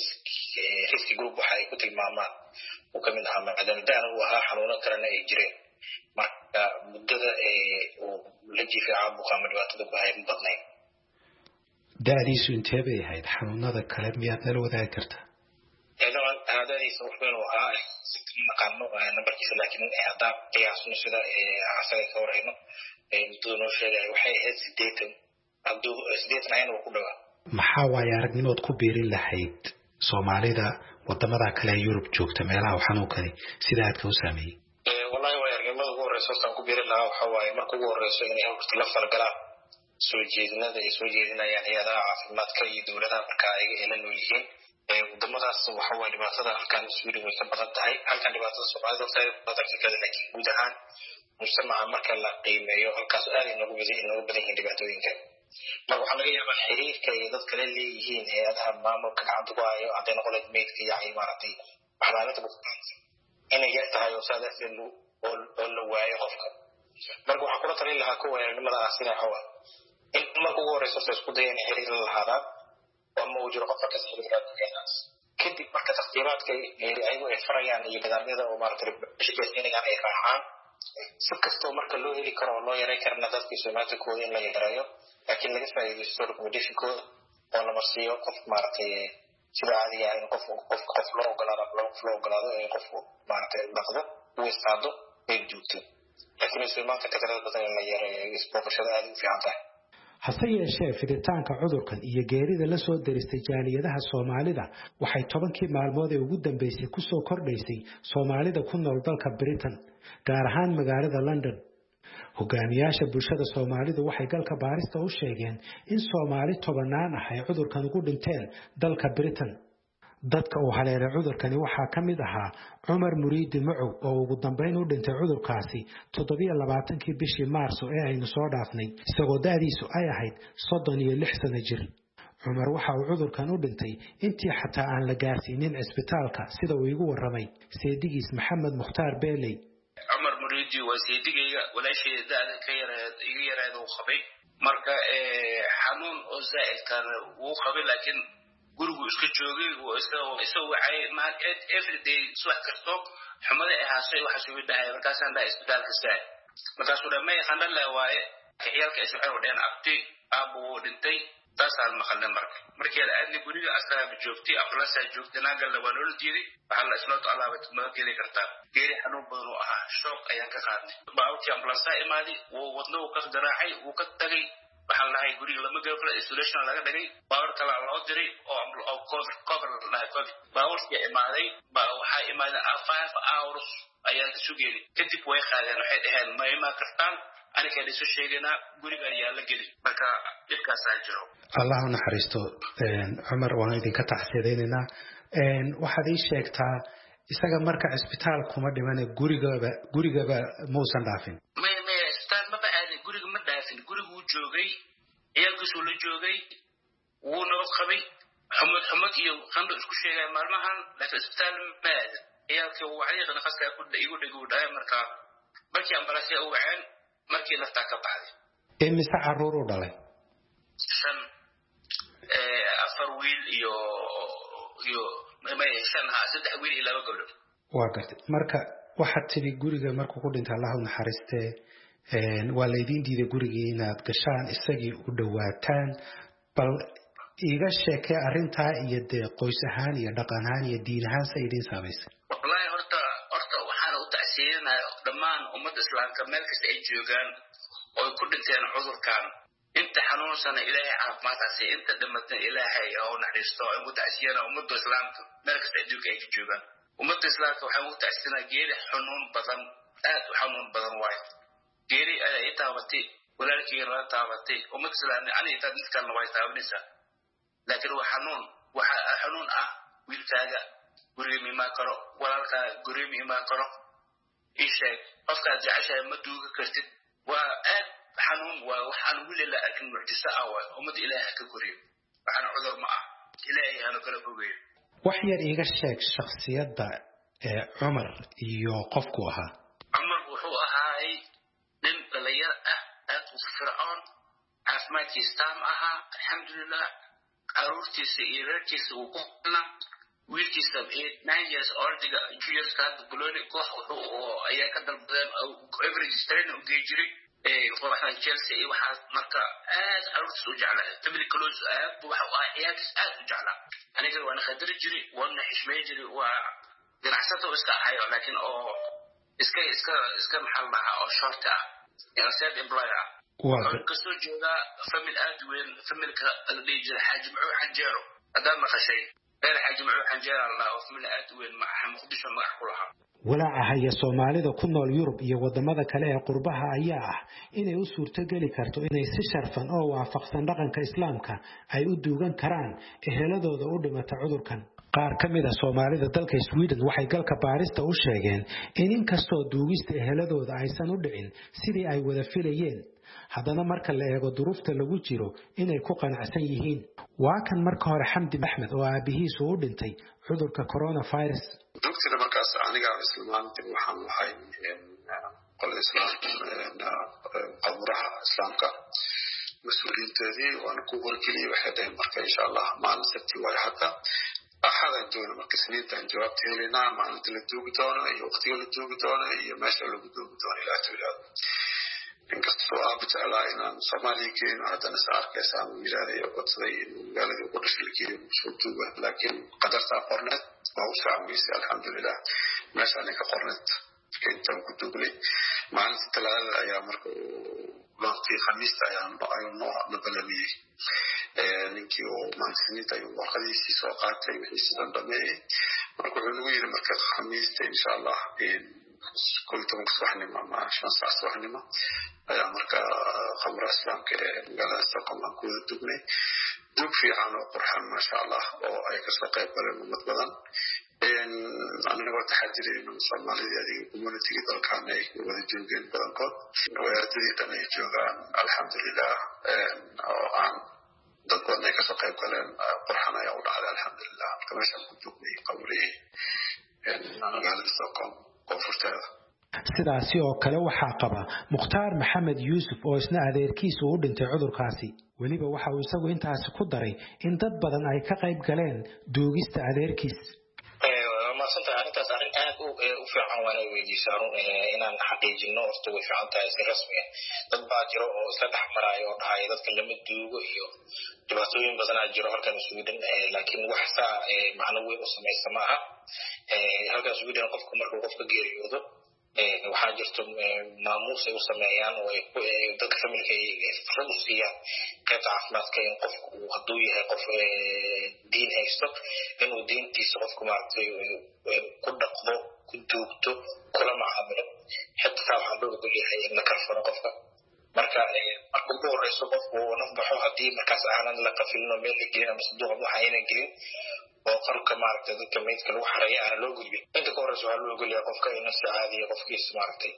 riski group waxa ay ku tilmaamaan uu ka mid ahaa maadaama daana uu ahaa xanuuno kalena ay jireen marka muddada uu la jiifay caabuqa ama dhibaatada ku hayay badnayd da'diisu intee bay ahayd xanuunada kale miyaad nala wadaagi kartaa da'diisa wuxuu inuu ahaa naqaano nambarkiisa laakiin haddaan qiyaasno sida asaga ka warayno muddada noo sheegaya waxay ahayd sideetan hadduu sideetan ayana uu ku dhawaa maxaa waaye aragnimood ku biirin lahayd soomaalida wadamada kale ee Yurub joogta meelaha uu xanuunkani sida aadka u saameeyay wallahi waa aragnimada ugu horeysa oo ku biirin lahaa waxa waaye marka ugu horeyso inay horta la falgalaan soo jeedinada ay soo jeedinayaan hay'adaha caafimaadka iyo dowladaha marka ay elan u yihiin wadamadaas waxa waa dhibaatada halkan Sweden way ka badan tahay halkan dhibaatada Soomaalida oo tahay badarkada laakiin guud ahaan mujtamaca marka la qiimeeyo halkaas aad inoogu badan inoogu badan yihiin dhibaatooyinka marka waxaa laga yaabaa xiriirka ay dadka la leeyihiin hay'adaha maamulka gacanta ku hayo hadday noqoleed meydka iyo ay maaragtay waxlaalada bukaanka inay yar tahay oo saadaaseen oo la waayo qofka marka waxaa kula talin lahaa kuwa nimada asina hawa in marka ugu horeyso isku dayeen xiriir la lahaadaan ama uu jiro qofka ka xiriirkaas kadib marka taqdiiraadka ayagu ay farayaan iyo nidaamyada oo maaragtay shaqeynayaan ay raacaan si kastoo marka loo heli karo oo loo yareyn karna dadka Soomaaliyeed in la yareeyo laakiin laga faa'iideysto recommendation-kooda oo la marsiiyo qof maaragtay sida caadiga ah in qof qof qof loo ogolaado loo ogolaado in qof maaragtay dhaqdo uu istaado ay joogto laakiin Soomaaliyeed ka tirada badan la yareeyo isboqoshada aad u fiican tahay hase yeeshee fiditaanka cudurkan iyo geerida la soo daristay jaaliyadaha Soomaalida waxay tobankii maalmood ee ugu dambeysay ku soo kordhaysay Soomaalida ku nool dalka Britain gaar ahaan magaalada London. Hogaamiyaasha bulshada Soomaalidu waxay galka baarista u sheegeen in Soomaali tobanaan ah ay cudurkan ugu dhinteen dalka Britain. dadka uu haleelay cudurkani waxaa ka mid ahaa Cumar Muriidi Macow oo ugu dambeyn u dhintay cudurkaasi toddobiyo labaatankii bishii Maarso ee aynu soo dhaafnay isagoo da'diisu ay ahayd soddon iyo lix sano jir. Cumar waxa uu cudurkan u dhintay intii xataa aan la gaarsiinin isbitaalka sida uu igu waramay seedigiis Maxamed Mukhtaar Beeley. Cumar Muriidi waa seedigayga walaashay da'da ka yareed iga yareed uu qabay marka ee xanuun oo zaa'id kan uu qabay laakiin gurigu iska joogay oo isagoo isagoo wacay market every day subax kasto xumada ay haasay waxa soo dhahay markaas aan isbitaalka saay markaas uu dhamay xandal la waaye ciyalka isoo ay wadeen abti abu dhintay taasaan maqalnay marka markii la aadnay guriga asaga joogtay aflasa joogtay nagal la wanool diiday waxa la isla talaabay ma geeli kartaa geeri xanuun badan oo ah shock ayaan ka qaadnay baawti aflasa imaadi oo wadno ka daraacay uu ka tagay waxaan lahay guriga lama gaaro isolation laga dhigay baawar kala loo diray oo oo cover cover la cover baawar ka imaaday baa waxa imaaday five hours ayaan ka sugeeyay kadib way qaadeen waxay dhaheen ma ima kartaan aniga dhiso sheegana guriga ayaa la gelin marka dibkaas ay jiro Allah u naxariisto een Cumar waan idin ka taxsiideynaa een waxaad ii sheegtaa isaga marka isbitaal kuma dhiman gurigaba gurigaba muusan dhaafin ma ma isbitaal ma baa guriga ma dhaafin gurigu joogay iyagoo la joogay wuu nabad qabay xumad xumad iyo qando isku sheegay maalmahan laakiin isbitaal ma aad iyagoo wacyiga qaska ku igu dhigo dhaay marka markii ambalaasya u waceen markii la taaka baxday ee mise caruur u dhalay shan ee afar wiil iyo iyo ma shan ha saddex wiil iyo laba gabdhood waa gartay marka waxa tiri guriga markuu ku dhintay Allah u naxariistee een waa leedin diiday guriga inaad gashaan isagii u dhawaataan bal iga sheekay arinta iyo de qoys ahaan iyo dhaqan ahaan iyo diin ahaan sayidin saameysay wallahi horta horta waxaan u tacsiinaa dhammaan ummadda islaamka meel kasta ay joogaan oo ku dhinteen cudurkan inta xanuunsana ilaahay caafimaadkiisa inta dhimatay ilaahay oo naxariisto oo ugu tacsiinaa ummadda islaamka meel kasta ay joogaan ummadda islaamka waxaan u tacsiinaa geeri xanuun badan aad u xanuun badan waayo geeri ay taabatay walaalkii la taabatay ummadda islaamka ani inta dadkan way taabanaysaa laakiin waa xanuun waxa xanuun ah wiilkaaga guriga ma karo walaalka guriga ma karo isheeg qofka jacashay ma duuga kartid waa aad xanuun waa waxaan wili la arkin mucjiso ah waa ummadda ilaahay ka guriyo waxaan cudur ma ah ilaahay hana kala fogeeyo wax yar iga sheeg shakhsiyadda ee Cumar iyo qofku ahaa Cumar wuxuu ahaay nin dhalinyar ah aad u fircoon caafimaadkiisa aha alxamdulillah caruurtiisa iyo reerkiisa uu ku qana wiilkiisa nine years old ga two years ka buloni koox wuxuu ayaa ka dalbadeen average strain u geejiray ee kooxda Chelsea waxa marka aad caruurtiisa u jeclaa tabli close aad waxa uu ahaay aad u jeclaa aniga waan khadar jiray waan xishmeey jiray waa diracsato iska ahayo laakiin oo iska iska iska maxalmaha oo short ah yani said employer waa kasoo jeeda family aad weyn familka aldeejir xaajib oo xanjeero hadan ma qashay reer xaajib oo xanjeero allah oo family aad weyn ma muqdisho magac ku lahaa walaaca haya Soomaalida ku nool Yurub iyo wadamada kale ee qurbaha ayaa ah inay u suurto gali karto inay si sharfan oo waafaqsan dhaqanka Islaamka ay u duugan karaan eheladooda u dhimata cudurkan qaar kamid ah Soomaalida dalka Sweden waxay galka baarista u sheegeen in inkastoo duugista eheladooda aysan u dhicin sidii ay wada filayeen haddana marka la eego duruufta lagu jiro inay ku qanacsan yihiin waa kan marka hore Xamdi Axmed oo aabihiisu u dhintay cudurka coronavirus doctor markaas aniga islaamta waxaan lahay qol islaam qabraha islaamka mas'uuliyadii waan ku wargeliyay waxay tahay marka insha Allah maalin sabti waa hada axada doona marka siniintan jawaabta helina maalinta la duugi doono iyo waqtiga la duugi doono iyo meesha lagu duugi doono ilaa tuulada inkastoo aad jeclaa inaan Soomaaliya keeno haddana saarkaysan wiilaalay oo qodsaday magaalada ugu dhashay soo duuba laakiin qadarta qorneed waa u saameysay alxamdulillah meeshaan ka qorneed jidka intaan ku dugnay maalinta talaadada ayaa marka waqtii khamiista ayaan ayuu noo nabalamiyey ninkii oo maalinta ayuu warqadiisii soo qaatay wixii sidan dhameeyey marka wuxuu nagu yidhi marka khamiista insha allah كل توم صحني ما شان صح صحني ما يا مركا خمر إسلام كقال استقام كود دبني دب في عنو قرحان ما شاء الله أو أي كسقي برا متبادل إن أنا قلت حاجري من صومالي هذه كوميونتي كده كان أي وده جوجين بدنكم ويرتدي كان يجوعان الحمد لله أو عن دكتور نيك سقي برا قرحان يا ولد على الحمد لله كما شاء دبني قولي إن أنا قال استقام sidaasi oo kale waxaa qaba Mukhtaar Maxamed Yuusuf oo isna adeerkiisu u dhintay cudurkaasi waliba waxa uu isagu intaasi ku daray in dad badan ay ka qayb galeen duugista adeerkiis ee ma santa arintaas arin aad u u fiican waan weydiisano inaan xaqiijino horta way fiican tahay si rasmi ah dad baa jiro oo isla dhaxmaraayo oo dhahay dadka lama duugo iyo dhibaatooyin badan ay jiro halkan Sweden laakiin wax saa macno weyn u sameeyay maaha ee halkaas Sweden qofku markuu qofka geeriyoodo ee waxa jirto maamuus ay u sameeyaan oo ay dadka familka ay fursad u siiyaan qaybta caafimaadka in qofku hadduu yahay qof diin haysto inuu diintiisa qofku maartay ku dhaqdo ku duugto kula macaamilo xitaa waxa loo ogol yahay in la karfano qofka marka marka ugu horeyso qofku nafbaxo haddii markaas aanan la qafilno meel geena masduuq waxa aynan gelin oo qarka maartay dadka meedka lagu xareeyo aan loo gudbin inta ka horeyso waxa loo ogol yahay qofka inuu si caadi ah qofkiisa maartay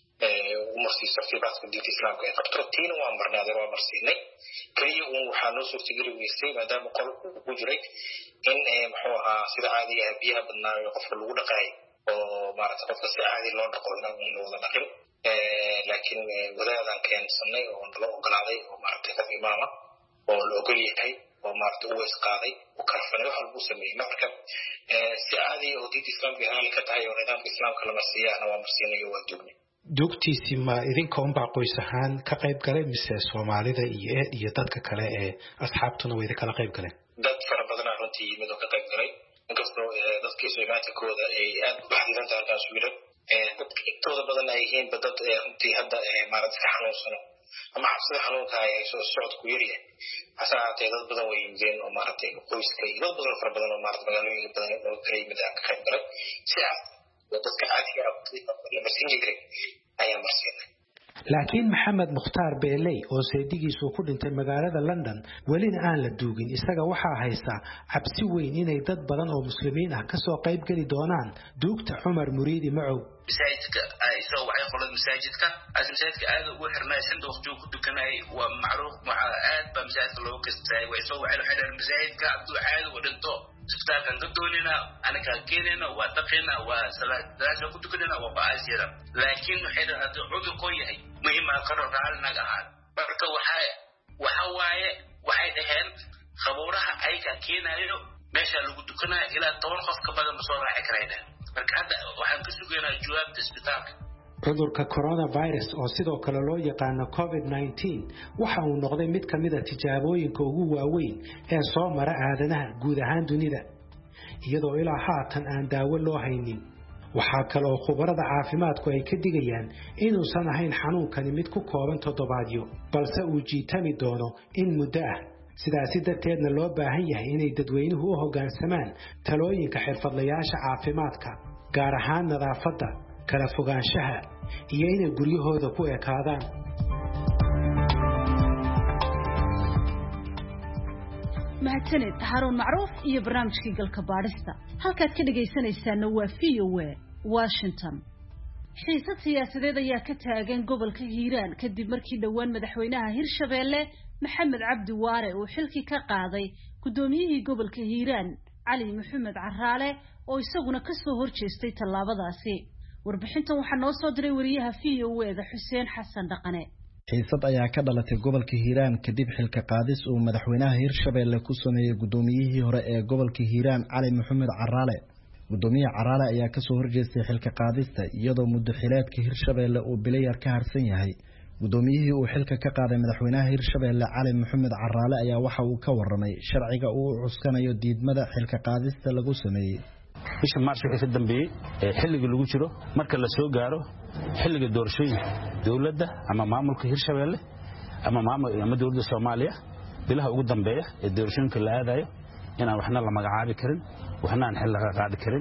ee umarsiisa fiibaadka diinta islaamka ee qabto tiin waa marnaaday waa marsiinay kaliya uu waxa noo suurtagelin weysay maadaama qolku ku jiray in muxuu ahaa sida caadi ah biyaha badnaayo qofka lagu dhaqay oo maartay qofka si caadi loo dhaqo inuu loo wada dhaqin ee laakiin wadaadan keensanay oo loo ogolaaday oo maartay qof imaama oo loo ogol yahay oo maartay uu isqaaday oo karfanay waxa uu sameeyay marka ee si caadi ah oo diinta islaamka hal ka tahay oo nidaamka islaamka la marsiiyana waa marsiinayo waa dugnay dugtiisi ma idinka un baa qoys ahaan ka qayb galay mise Soomaalida iyo eed iyo dadka kale ee asxaabtuna way kala qayb galeen dad fara badan runtii yimid oo ka qayb galay inkastoo dadkii Soomaaliyeedkooda ay aad u baxdiran tahay halkaas wiilal ee dadka intooda badan ay yihiin dad runtii hadda maaragtay ka xanuunsano ama xabsida xanuunka ay soo socod ku yariya asaatay dad badan way yimideen oo maaragtay qoyska iyo dad badan fara badan oo maaragtay magaalooyin badan oo kale yimid ka qayb galay si dadka caadiga ah la marsiin jiray ayaa marsiinay laakiin Maxamed Mukhtaar Beeley oo seedigiisu ku dhintay magaalada London walina aan la duugin isaga waxa haysta cabsi weyn inay dad badan oo muslimiin ah ka soo qayb gali doonaan duugta Umar Muriidi Macow masaajidka ay soo waxay qolada masaajidka as masaajidka aad ugu xirnaysan waqti uu ku dukanay waa macruuf waxa aad ba masaajidka loo kastay way soo waxay xidhan masaajidka abduu aad u dhinto استاذن قدوننا انا كاكيننا واتقينا وسلاذ كنت كدنا وباسيرا لكن حين هذا عضو قوي مهم قرر على نجاح بركه وحا وحواي waxay dhaheen khabuuraha ay ka keenayo meesha lagu dukana ila toban qof ka badan soo raaci karayna marka hadda waxaan ka sugeynaa jawaabta isbitaalka cudurka coronavirus oo sidoo kale loo yaqaan covid nineteen waxa uu noqday mid kamid ah tijaabooyinka ugu waaweyn ee soo mara aadanaha guud ahaan dunida iyadoo ilaa haatan aan daawo loo haynin waxa kale oo khubarada caafimaadku ay ka digayaan inuusan ahayn xanuunkani mid ku kooban toddobaadyo balse uu jiitami doono in muddo ah sidaasi darteedna loo baahan yahay inay dadweynuhu u hoggaansamaan talooyinka xirfadlayaasha caafimaadka gaar ahaan nadaafadda kala fogaanshaha iyo inay guryahooda ku ekaadaan mahadsanid Harun Macruuf iyo barnaamijkii galka baadhista halkaad ka dhageysanaysaana waa V O A Washington xiisad siyaasadeed ayaa ka taagan gobolka Hiiraan kadib markii dhawaan madaxweynaha Hirshabeelle Maxamed Cabdi Waare uu xilki ka qaaday gudoomiyihii gobolka Hiiraan Cali Maxamed Caraale oo isaguna ka soo horjeestay tallaabadaasi warbixintan waxaa noo soo diray wariyaha V O A da Xuseen Xasan Dhaqane xiisad ayaa ka dhalatay gobolka Hiiraan kadib xilka qaadis uu madaxweynaha Hirshabeelle ku sameeyay gudoomiyihii hore ee gobolka Hiiraan Cali Maxamed Caraale gudoomiyaha Caraale ayaa ka soo horjeestay xilka qaadista iyadoo muddo xileedka Hirshabeelle uu bilayar ka harsan yahay gudoomiyihii uu xilka ka qaaday madaxweynaha Hirshabeelle Cali Maxamed Caraale ayaa waxa uu ka waramay sharciga uu cuskanayo diidmada xilka qaadista lagu sameeyay bisha Maarch wixii ka dambeeyay xilliga lagu jiro marka la soo gaaro xilliga doorashooyinka dawladda ama maamulka Hirshabeelle ama maamulka ama dawladda Soomaaliya bilaha ugu dambeeya ee doorashooyinka la aadayo inaan waxna la magacaabi karin waxna aan xil laga qaadi karin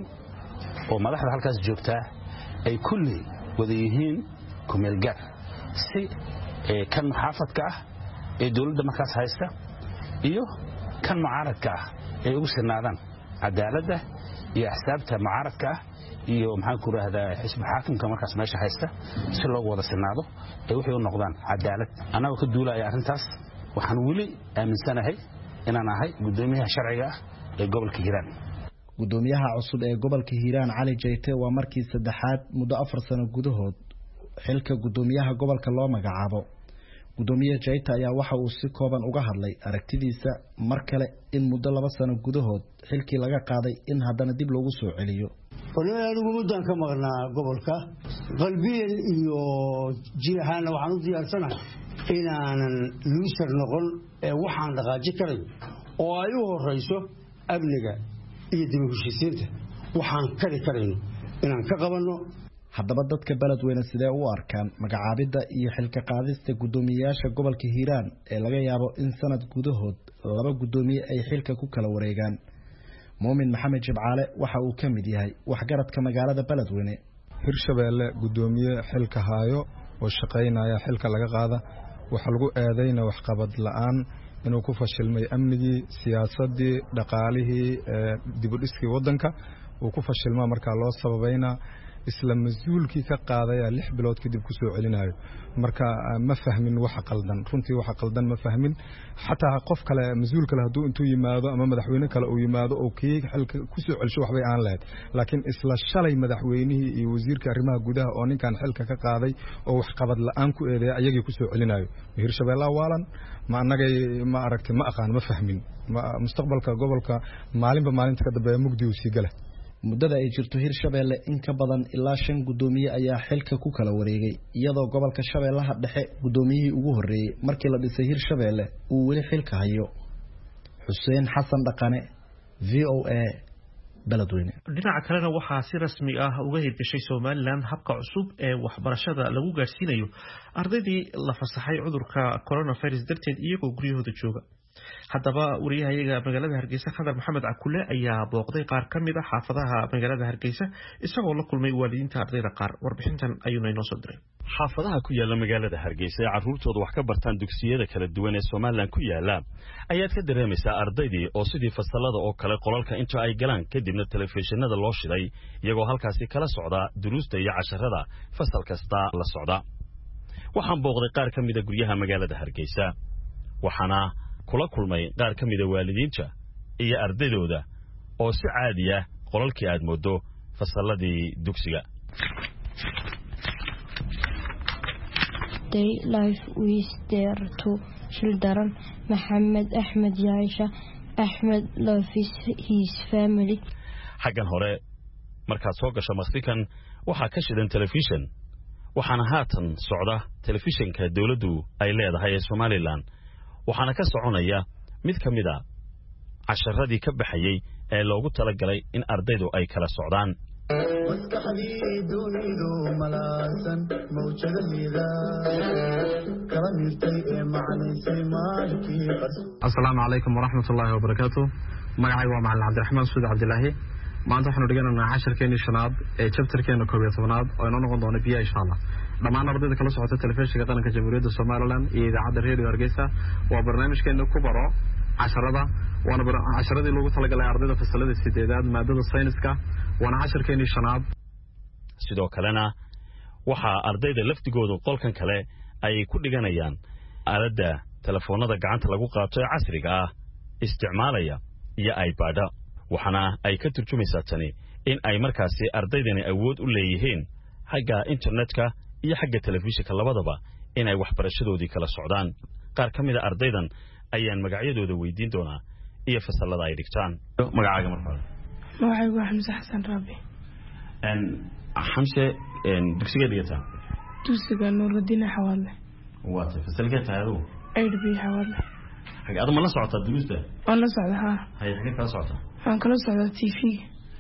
oo madaxda halkaas joogta ay kulli wada yihiin kumeel gaar si kan muxaafadka ah ee dawladda markaas haysta iyo kan mucaaradka ah ay ugu sinaadaan cadaaladda iyo xisaabta mucaaradka ah iyo maxaan ku raahdaa xisbi xaakimka markaas meesha haysta si loo wada sinaado ay wixii u noqdaan cadaalad anaga ka duulaya arrintaas waxaan wali aaminsanahay inaan ahay gudoomiyaha sharciga ah ee gobolka Hiiraan gudoomiyaha cusub ee gobolka Hiiraan Cali Jeyte waa markii saddexaad muddo afar sano gudahood xilka gudoomiyaha gobolka loo magacaabo gudoomiyaha Jeyte ayaa waxa uu si kooban uga hadlay aragtidiisa mar kale in muddo laba sano gudahood xilkii laga qaaday in haddana dib loogu soo celiyo anigu muddan ka maqnaa gobolka qalbiyan iyo jihaana waxaan u diyaarsanahay inaanan luusar noqon ee waxaan dhaqaaji karay oo ay u horeyso amniga iyo dib u heshiisiinta waxaan kari karayno inaan ka qabanno haddaba dadka beledweyne sidee u arkaan magacaabidda iyo xilka qaadista gudoomiyayaasha gobolka Hiiraan ee laga yaabo in sanad gudahood laba gudoomiye ay xilka ku kala wareegaan Muumin Maxamed Jibcaale waxa uu ka mid yahay waxgaradka magaalada beledweyne Hirshabeelle gudoomiye xilka haayo oo shaqeynaya xilka laga qaada waxa lagu eedeyna wax qabad la'aan inuu ku fashilmay amnigii siyaasadii dhaqaalihii dib u dhiskii wadanka uu ku fashilmaa marka loo sababayna isla mas'uulkii ka qaadaya lix bilood kadib ku soo celinayo marka ma fahmin waxa qaldan runtii waxa qaldan ma fahmin xataa qof kale mas'uul kale haduu intuu yimaado ama madaxweyne kale uu yimaado oo kii xilka ku soo celsho waxbay aan lahayd laakiin isla shalay madaxweynihii iyo wasiirka arrimaha gudaha oo ninkan xilka ka qaaday oo wax qabad la'aan ku eedeeyay ayagii ku soo celinayo Hirshabeelle waalan ma anagay ma aragtay ma aqaan ma fahmin mustaqbalka gobolka maalinba maalinta ka dambeeya mugdi uu sii galay muddada ay jirto Hirshabeelle in ka badan ilaa shan gudoomiye ayaa xilka ku kala wareegay iyadoo gobolka Shabeellaha dhexe gudoomiyihii ugu horeeyay markii la dhisay Hirshabeelle uu weli xilka hayo Xuseen Xasan Dhaqane V O A beledweyne dhinaca kalena waxaa si rasmi ah uga hirgashay Somaliland habka cusub ee waxbarashada lagu gaarsiinayo ardaydii la fasaxay cudurka coronavirus darteed iyagoo guryahooda jooga haddaba wariyahayaga magaalada Hargeysa Khadar Maxamed Akule ayaa booqday qaar ka mid ah xaafadaha magaalada Hargeysa isagoo la kulmay waalidiinta ardayda qaar warbixintan ayuu inoo soo diray xaafadaha ku yaala magaalada Hargeysa ee caruurtooda wax ka bartaan dugsiyada kala duwan ee Somaliland ku yaala ayaad ka dareemaysaa ardaydii oo sidii fasalada oo kale qolalka inta ay galaan kadibna telefishinada loo shiday iyagoo halkaasi kala socda duruusta iyo casharada fasal kasta la socda waxaan booqday qaar ka mid ah guryaha magaalada Hargeysa waxaana kula kulmay qaar ka mid ah waalidiinta iyo ardaydooda oo si caadi ah qolalkii aad moodo fasaladii dugsiga Day life with their two children Mohammed Ahmed Yaisha Ahmed loves his family xaggan hore markaad soo gasho maqsikan waxaa ka shidan telefishin waxaana haatan socda telefishinka dawladdu ay leedahay ee Somaliland waxaana ka soconaya mid ka mid ah casharadii ka baxayay ee loogu talagalay in ardaydu ay kala socdaan Assalamu alaykum wa rahmatullahi wa barakatuh magacaygu waa Macallin Cabdiraxmaan Suud Cabdilaahi maanta waxaanu dhiganaynaa casharkeena shanaad ee chapterkeena koob iyo tobnaad oo inoo noqon doona biya insha Allah dhammaan ardayda kala socota telefishinka qaranka Jamhuuriyadda Somaliland iyo idaacadda Radio Hargeysa waa barnaamijkeena ku baro casharada waana casharadii loogu talagalay ardayda fasalada sideedaad maadada sayniska waana casharkeena shanaad sidoo kalena waxa ardayda laftigooda qolkan kale ay ku dhiganayaan aaladda telefoonada gacanta lagu qaato ee casriga ah isticmaalaya iyo iPad waxana ay ka turjumaysaa tani in ay markaasi ardaydani awood u leeyihiin xagga internetka iyo xagga telefishinka labadaba in ay waxbarashadoodii kala socdaan qaar ka mid ah ardaydan ayaan magacyadooda weydiin doonaa iyo fasalada ay dhigtaan magacaaga markaa magacaygu waa Xamse Xasan Rabi en Xamse en dugsiga dhigata dugsiga Nuruddin Xawaadle waata fasalka taado A B Xawaadle xagga aad ma la socotaa duruusta aan la socdaa ha hay xagga kala socotaa aan kala socdaa T V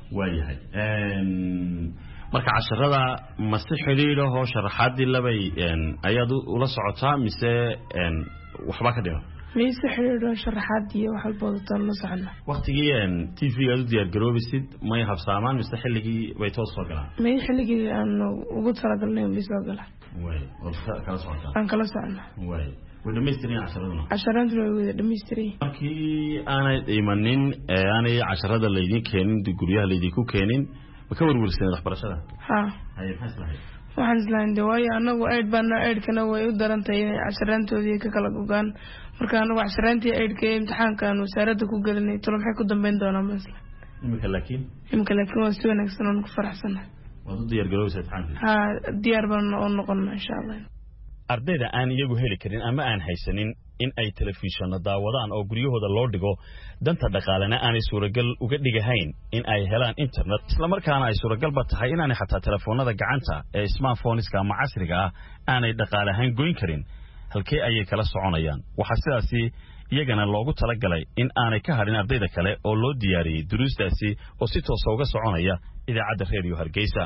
waayahay marka casharada ma si xiriir ah oo sharaxaadii labay ayaad ula socotaa mise waxba ka dhiman mise xiriir ah sharaxaadii wax walba tan la socona waqtigii T V aad u diyaar garoobisid may habsaamaan mise xilligii way toos soo galaan may xilligii aan ugu talagalnay in soo galaan way oo kala socotaa aan kala socona way ودميسترين عشرة عشرة ودميسترين markii aanay imanin aanay casharada leedin keenin guriyaha leedinku keenin ma ka warwarsan waxbarashada ha hay faslahay waxaan islayn dawaya anagu aid baan aid kana way u darantay casharantoodii ka kala gogaan marka anagu casharantii aid ka imtixaankan wasaaradda ku galinay tolo maxay ku dambeyn doonaa masla imika laakiin imika laakiin waa si wanaagsan oo ku faraxsanahay waa diyaar garowsay imtixaanka ha diyaar baan oo noqon insha Allah ardayda aan iyagu heli karin ama aan haysanin in ay telefishan daawadaan oo guryahooda loo dhigo danta dhaqaalena aanay suuragal uga dhigahayn in ay helaan internet isla markaana ay suuragal ba tahay in aanay xataa telefoonada gacanta ee smartphoneska ama casriga ah aanay dhaqaalahaan goyn karin halkee ayay kala soconayaan waxa sidaasi iyagana loogu talagalay in aanay ka hadhin ardayda kale oo loo diyaariyay duruustaasi oo si toos ah uga soconaya idaacadda Radio Hargeysa.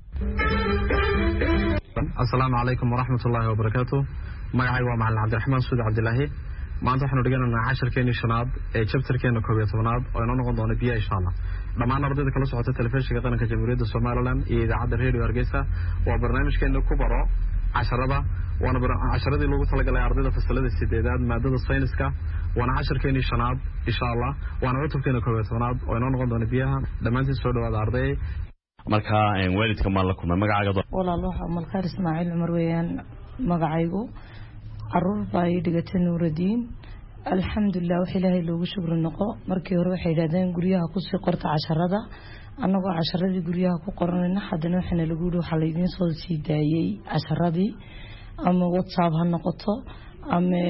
السلام عليكم ورحمة الله وبركاته magacay waa macallin cabdiraxmaan suud cabdilaahi maanta waxaanu dhiganaynaa casharkeennii shanaad ee chapterkeena koob iyo tobanaad oo inoo noqon doona biya insha allah dhammaan ardayda kala socota telefishinka qaranka jamhuuriyadda somaliland iyo idaacadda radio hargeysa waa barnaamijkeena ku baro casharada waana casharadii loogu talagalay ardayda fasalada sideedaad maadada sayniska waana casharkeennii shanaad insha allah waana cutubkeena koob iyo tobanaad oo inoo noqon doona biyaha dhammaantiin soo dhawaada arday marka een waalidka ma la kulmay magacaaga walaal waxa malkar Ismaaciil Umar weeyaan magacaygu caruur bay dhigatay Nuuraddiin alxamdulillah wax ilaahay loogu shukr noqo markii hore waxay yiraahdeen guriyaha ku sii qorta casharada annagoo casharadii guriyaha ku qoranayna haddana waxana lagu yiri waxa la idin soo sii daayay casharadii ama WhatsApp ha noqoto ama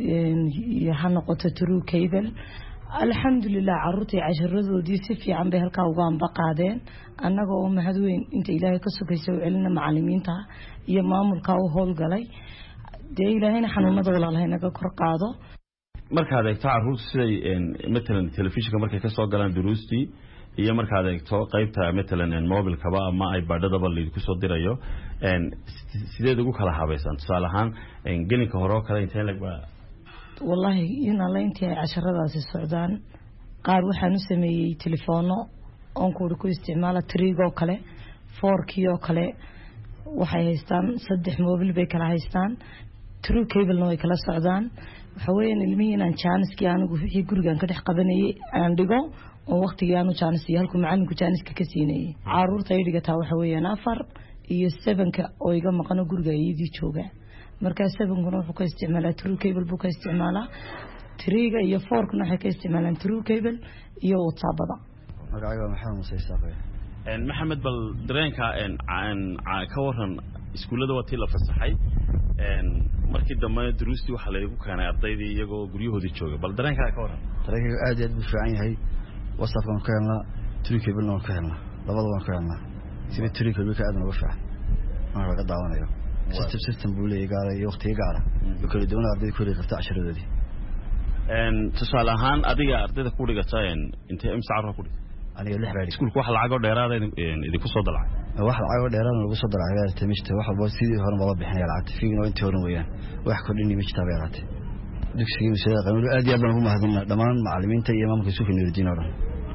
ha noqoto through cable alxamdulillah caruurtii casharadoodii si fiican bay halka uga anba qaadeen annaga oo mahad weyn inta ilaahay ka sugayso celina macallimiinta iyo maamulka u howlgalay de ilaahayna xanuunada walaalahay naga kor qaado markaad eegto caruurta siday matalan telefishinka markay ka soo galaan duruustii iyo markaad eegto qaybta matalan mobilkaba ama iPad-daba la ku soo dirayo sideed ugu kala habaysan tusaale ahaan gelinka hore oo kale intee lag ba wallahi in alla intii ay casharadaasi socdaan qaar waxaan u sameeyay telefoono oon ku ku isticmaala trigo kale four-kii oo kale waxay haystaan saddex mobil bay kala haystaan through cable way kala socdaan waxa weeyaan ilmihiin aan jaaniskii anigu wixii gurigan ka dhex qabanayay aan dhigo oo waqtigii aanu jaaniskii halku macallinku jaaniska ka siinayay caruurta ay dhigataa waxa weeyaan afar iyo seven-ka oo iga maqano guriga iyadii jooga marka seven-kuna wuxuu ka isticmaalaa through cable buu ka isticmaalaa three-ga iyo four-kuna waxay ka isticmaalaan through cable iyo WhatsApp-bada magacayga waa maxamed muuse isaaqay een maxamed bal dareenka een ka waran iskuulada watii la fasaxay een markii dambe duruustii waxa la igu keenay ardaydii iyagoo guryahoodii jooga bal dareenka ka waran dareenka aad iyo aad u fiican yahay WhatsApp-kan ka helna through cable-na ka helna labada waan ka helna sida through cable ka aad uga fiican ma laga daawanayo system system buu leeyahay gaar iyo waqti gaar ah oo kala duwan ardayda ku leeyahay casharadoodii een tusaale ahaan adiga ardayda ku dhigata een intee imsaar ku dhigay aniga lix baa iskuulku wax lacag oo dheeraad ah idinku soo dalacay wax lacag oo dheeraad lagu soo dalacay ayaa timista wax walba sidii hore ma bixin lacag fiigno intii hore weeyaan wax kordhin ma jirtaa beeraatay dugsiga misada qanulu aad iyo aad baan ugu mahadnaa dhamaan macallimiinta iyo maamulka suuqa Nuuraddiin oo dhan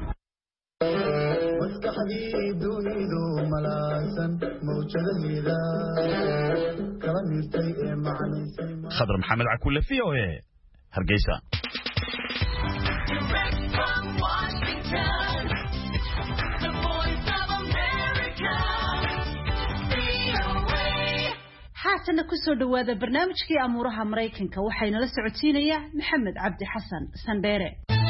خضر محمد عكولة في او اي هرقيسة haatana kusoo dhawaada barnaamijkii amuuraha Mareykanka waxayna la socodsiinaya Maxamed Cabdi Xasan Sandheere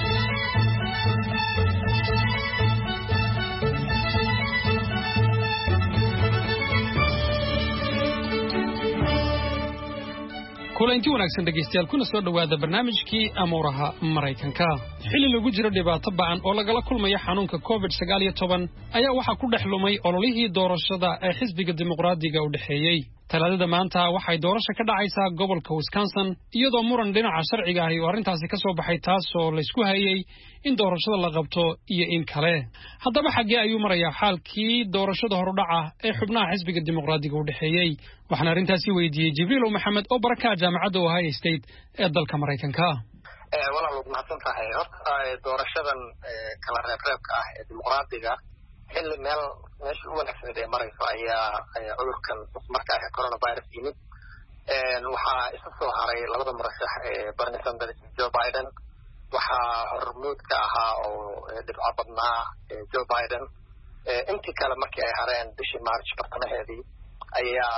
kulanti wanaagsan dhageystayaal kuna soo dhawaada barnaamijkii amuuraha Mareykanka xilli lagu jiro dhibaato ba'an oo lagala kulmaya xanuunka covid sagaal iyo toban ayaa waxa ku dhex lumay ololihii doorashada ee xisbiga dimuqraadiga u dhaxeeyay talaadada maanta waxay doorasho ka dhacaysaa gobolka Wisconsin iyadoo muran dhinaca sharciga ah oo arrintaasi ka soo baxay taas oo la isku hayay in doorashada la qabto iyo in kale haddaba xagee ayuu marayaa xaalkii doorashada horudhaca ee xubnaha xisbiga dimuqraadiga u dhaxeeyay waxaan arrintaasi weydiiyay Jibriil Maxamed oo baraka jaamacadda Ohio State ee dalka Mareykanka ee walaal ugu mahadsantahay horta doorashadan kala reebreebka ah ee dimuqraadiga xilli meel meesha ugu wanaagsan ee marayso ayaa cudurkan markaa ah coronavirus yimid een waxaa isa soo haray labada murashax ee Bernie Sanders iyo Joe Biden waxaa hormuud ka ahaa oo dhibco badnaa Joe Biden intii kale markii ay hareen bishii March bartamaheedii ayaa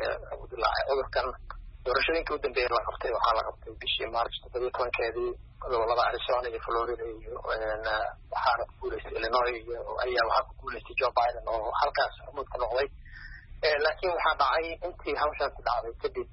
cudurkan doorashooyinka u dambeeyay la qabtay waxaa la qabtay bishii March toddoba iyo tobankeedii gobolada Arizona iyo Florida iyo waxaana ku guuleystay Illinois iyo ayaa waxaa ku guuleystay Joe Biden oo halkaas hormuud ka noqday laakiin waxaa dhacay intii hawshaasi dhacday kadib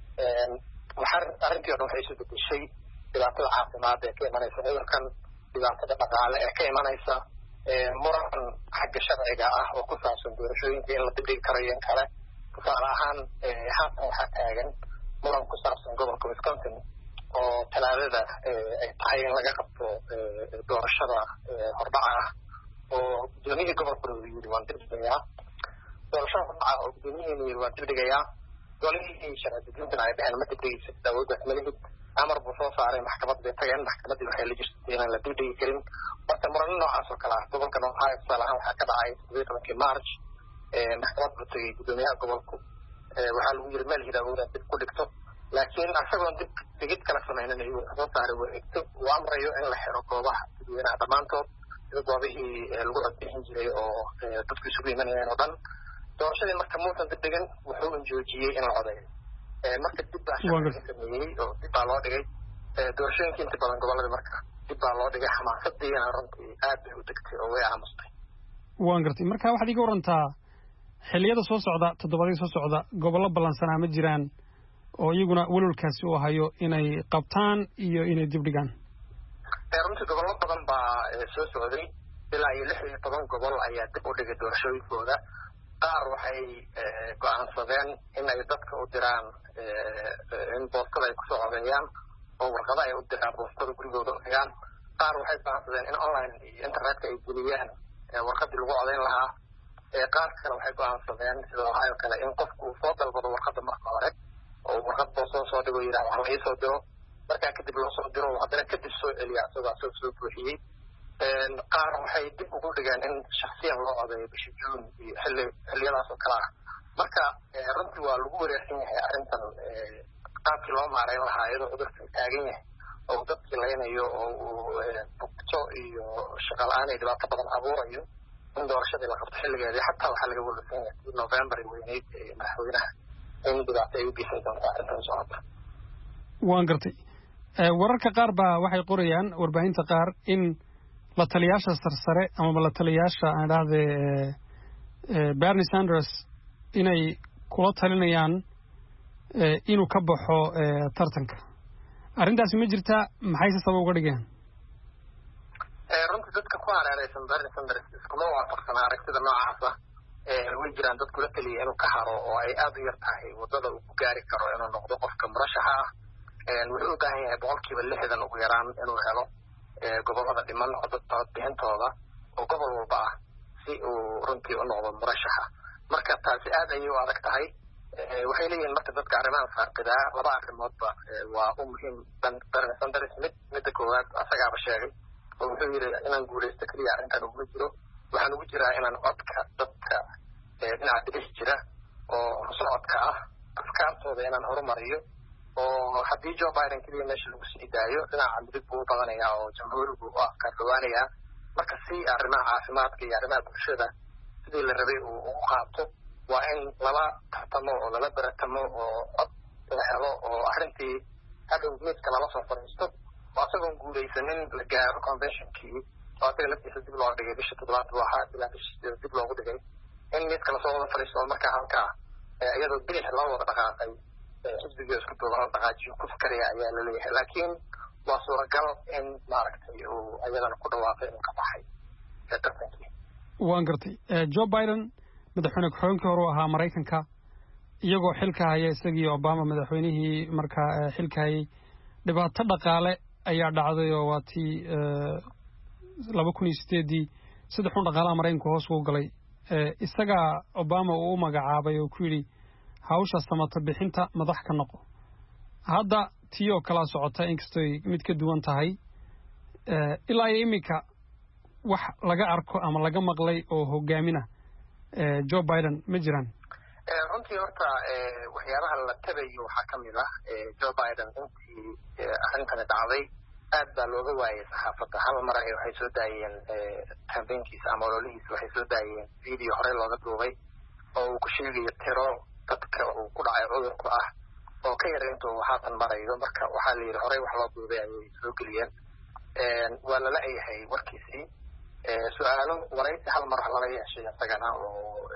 waxaa arrintii oo dhan waxay isu bedeshay dhibaatada caafimaad ee ka imanaysa cudurkan dhibaatada dhaqaale ee ka imanaysa muran xagga sharciga ah oo ku saabsan doorashooyinka in la dibdhigi karayo in kale tusaale ahaan haatan waxaa taagan muran ku saabsan gobolka Wisconsin oo talaadada ay tahay in laga qabto doorashada hordhaca ah oo gudoomiyihii gobolka uu yiri waan dibdhigayaa doorashada hordhaca oo gudoomiyihii yiri waan dibdhigayaa golihii sharci dejinta ay dhaheen ma dibdhigaysa awoodda malihid amar buu soo saaray maxkamad bay tageen maxkamaddii waxay la jirtay inaan la dibdhigi karin marka muran noocaas oo kale ah gobolkan Ohio tusaale ahaan waxaa ka dhacay toddoba iyo tobankii March maxkamad buu tagay gudoomiyaha gobolku waxaa lagu yiri meel hidaawood dib ku dhigto laakiin asagoon dib digid kala samaynan ayuu soo saaray wareegto uu amrayo in la xiro goobaha dadweynaha dhammaantood sida goobihii lagu codbixin jiray oo dadku isugu imanayeen oo dhan doorashadii marka muusan dibdhigin wuxuu joojiyey in la codeeyo marka dib baa shaqada sameeyey oo dib baa loo dhigay doorashooyinka inta badan gobolada marka dib baa loo dhigay xamaasadii runtii aad bay u degtay oo way aamustay waan gartay marka waxaad iga warantaa xilliyada soo socda toddobadii soo socda gobollo ballansanaa ma jiraan oo iyaguna walwalkaasi u hayo inay qabtaan iyo inay dib dhigaan runtii gobollo badan baa soo socday ilaa iyo lix iyo toban gobol ayaa dib u dhigay doorashooyinkooda qaar waxay go'aansadeen in ay dadka u diraan in boostada ay kusoo codeeyaan oo warqada ay u diraan boostada gurigooda u dhigaan qaar waxay go'aansadeen in online iyo internetka ay geliyaan warqadii lagu codeyn lahaa qaar kale waxay go'aansadeen sida Ohio kale in qofku uu soo dalbado warqada marka hore oo warqad boostada soo dhigo yiraahdo waxa la ii soo diro markaa kadib loo soo diro haddana kadib soo celiya isagoo soo soo buuxiyey qaar waxay dib ugu dhigeen in shakhsiyan loo codeeyo bishii June iyo xilli xilliyadaas oo kale ah marka runtii waa lagu wareersan yahay arrintan qaabkii loo maareyn lahaa iyadoo cudurkan taagan yahay oo dadkii laynayo oo bugto iyo shaqo la-aan ay dhibaato badan abuurayo in doorashadii la qabto xilligeedii xataa waxaa laga walwalsan yahay November weyneyd ee madaxweynaha in dhibaato ay u geysan doonto arrintan socota waan gartay wararka qaar baa waxay qorayaan warbaahinta qaar in la taliyaasha sarsare ama la taliyaasha aan dhahday Bernie Sanders inay kula talinayaan inuu ka baxo tartanka arrintaasi ma jirtaa maxay sabab uga dhigeen runtii dadka ku hareeraysan Bernie Sanders iskuma waafaqsan aragtida noocaas ah way jiraan dad kula taliya inuu ka haro oo ay aad u yar tahay wadada uu ku gaari karo inuu noqdo qofka murashaxa ah wuxuu u baahan yahay boqolkiiba lixdan ugu yaraan inuu helo gobolada dhiman codbixintooda oo gobol walba ah si uu runtii u noqdo murashaxa marka taasi aad ayay u adag tahay waxay leeyihiin marka dadka arrimahan faaqidaa laba arrimoodba waa u muhiim Bernie Sanders mid midda koowaad asagaaba sheegay oo wuxuu yiri inaan guuleysto keliya arrintan uguma jiro waxaan ugu jiraa inaan codka dadka dhinaca bidix jira oo socodka ah afkaartooda inaan horumariyo oo haddii Joe Biden keliya meesha lagu sii daayo dhinaca midig buu u badanayaa oo jamhuurigu u afkaar dhawaanayaa marka si arrimaha caafimaadka iyo arrimaha bulshada sidii la rabay uu ugu qaato waa in lala tartamo oo lala baratamo oo cod la helo oo arrintii hadhow midka lala soo fadhiisto oo asagoon guulaysanin la gaaro conventionkii oo asaga laftiisa dib loo dhigay bisha toddobaad buu ahaa ilaa bisha dib loogu dhigay in midka lasoo wada fadhiisto oo markaa halkaa iyadoo bidix loo wada dhaqaaqay xisbiga isku duuban dhaqaajiyo ku fikraya ayaa la leeyahay laakiin waa suuragal in maaragtay uu ayadana ku dhawaaqay inuu ka baxay tartankii waan gartay Joe Biden madaxweyne ku-xigeenkii hore u ahaa Mareykanka iyagoo xilka haya isagii Obama madaxweynihii markaa xilka hayay dhibaato dhaqaale ayaa dhacday oo waa tii laba kun iyo sideed saddex xun dhaqaalaha Mareykanka hoos ugu galay isaga Obama uu magacaabay oo ku yiri hawsha samata bixinta madax ka noqo hadda tiyo kala socota inkastoo mid ka duwan tahay ilaa imika wax laga arko ama laga maqlay oo hogaamina Joe Biden ma jiraan runtii horta waxyaabaha la tabayo waxaa ka mid ah Joe Biden intii arrintan dhacday aad baa looga waayay saxaafadda hal mar ay waxay soo daayeen campaignkiisa ama ololihiisa waxay soo daayeen video hore looga duubay oo uu ku sheegayo tiro dadka uu ku dhacay cudurku ah oo ka yar intuu haatan marayo marka waxaa la yidhi horey wax loo duubay ayay soo geliyeen waa lala yahay warkiisii su-aalo waraysi hal mar lala yeeshay isagana oo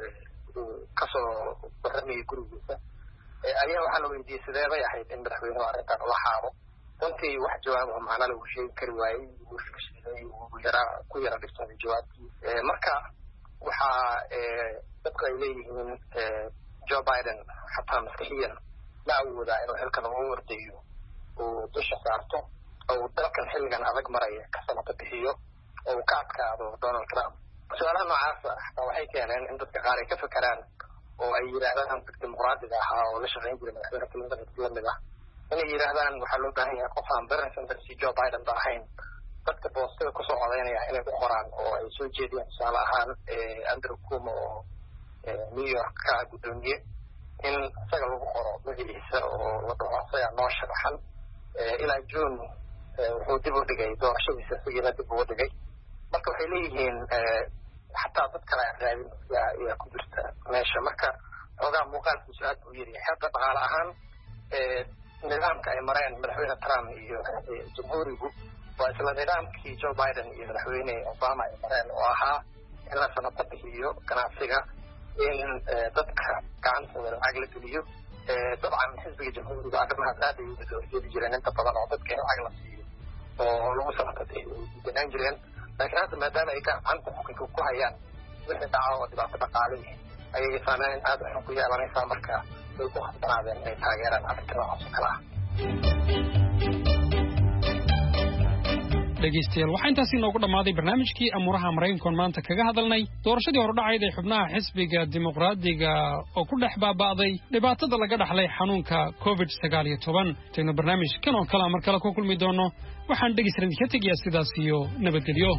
kasoo warramayay gurigiisa ayaa waxaa la weydiiyey sidee bay ahayd in madaxweynuhu arrintan ula xaabo runtii wax jawaab oo macna lagu sheegi kari waayey wuu fashilay wuu yaraa ku yara dhigtay jawaabtii marka waxaa dadku ay leeyihiin Joe Biden xataa maskaxiyan ma awoodaa inuu xilkan u ordayo oo dusha saarto oo dalkan xilligan adag maraya ka samata bixiyo oo ka adkaado Donald Trump su-aalaha noocaas ah waxay keeneen in dadka qaar ay ka fakeraan oo ay yidhaahdaan dadka dimuqraadiga ahaa oo la shaqayn jiray madaxweyne Clinton lamid ah inay yidhaahdaan waxaa loo baahan yahay qof aan Bernie Sanders iyo Joe Biden ba ahayn dadka boostada kusoo codaynaya inay ku qoraan oo ay soo jeediyaan tusaale ahaan Andrew Cuomo oo New York ka gudoomiye in isaga lagu qoro magaciisa oo la dhaho isaga noo sharaxan ilaa June wuxuu dib u dhigay doorashadiisa isagiina dib ugu dhigay marka waxay leeyihiin xataa dad kale raadin yaa ku jirta meesha marka xoogaa muuqaalkiisu aad u yiri hadda dhaqaale ahaan nidaamka ay mareen madaxweyne Trump iyo jamhuurigu waa isla nidaamkii Joe Biden iyo madaxweyne Obama ay mareen oo ahaa in la sanata bixiyo ganacsiga in dadka gacantooda lacag la geliyo dabcan xisbiga jamhuuriga arrimahaas aad ay u horjeedi jireen inta badan oo dadka in lacag la siiyo oo lagu sanata bixiyo degaan jireen laakiin hadda maadaama ay gacanta xukunka ku hayaan wixii dhaca oo dhibaato dhaqaale ayay saameyn aad u xun ku yeelanaysaa marka way ku khasbanaadeen inay taageeraan arrinta noocaas oo kale ah dhegeystayaal waxaa intaasi inoogu dhammaaday barnaamijkii amuuraha Mareykanka maanta kaga hadalnay doorashadii hordhacayd ee xubnaha xisbiga dimuqraadiga oo ku dhex baaba'day dhibaatada laga dhaxlay xanuunka covid sagaal iyo toban tayna barnaamijkan oo kale mar kale ku kulmi doono waxaan dhegeystayaal ka tegayaa sidaas iyo nabadgelyo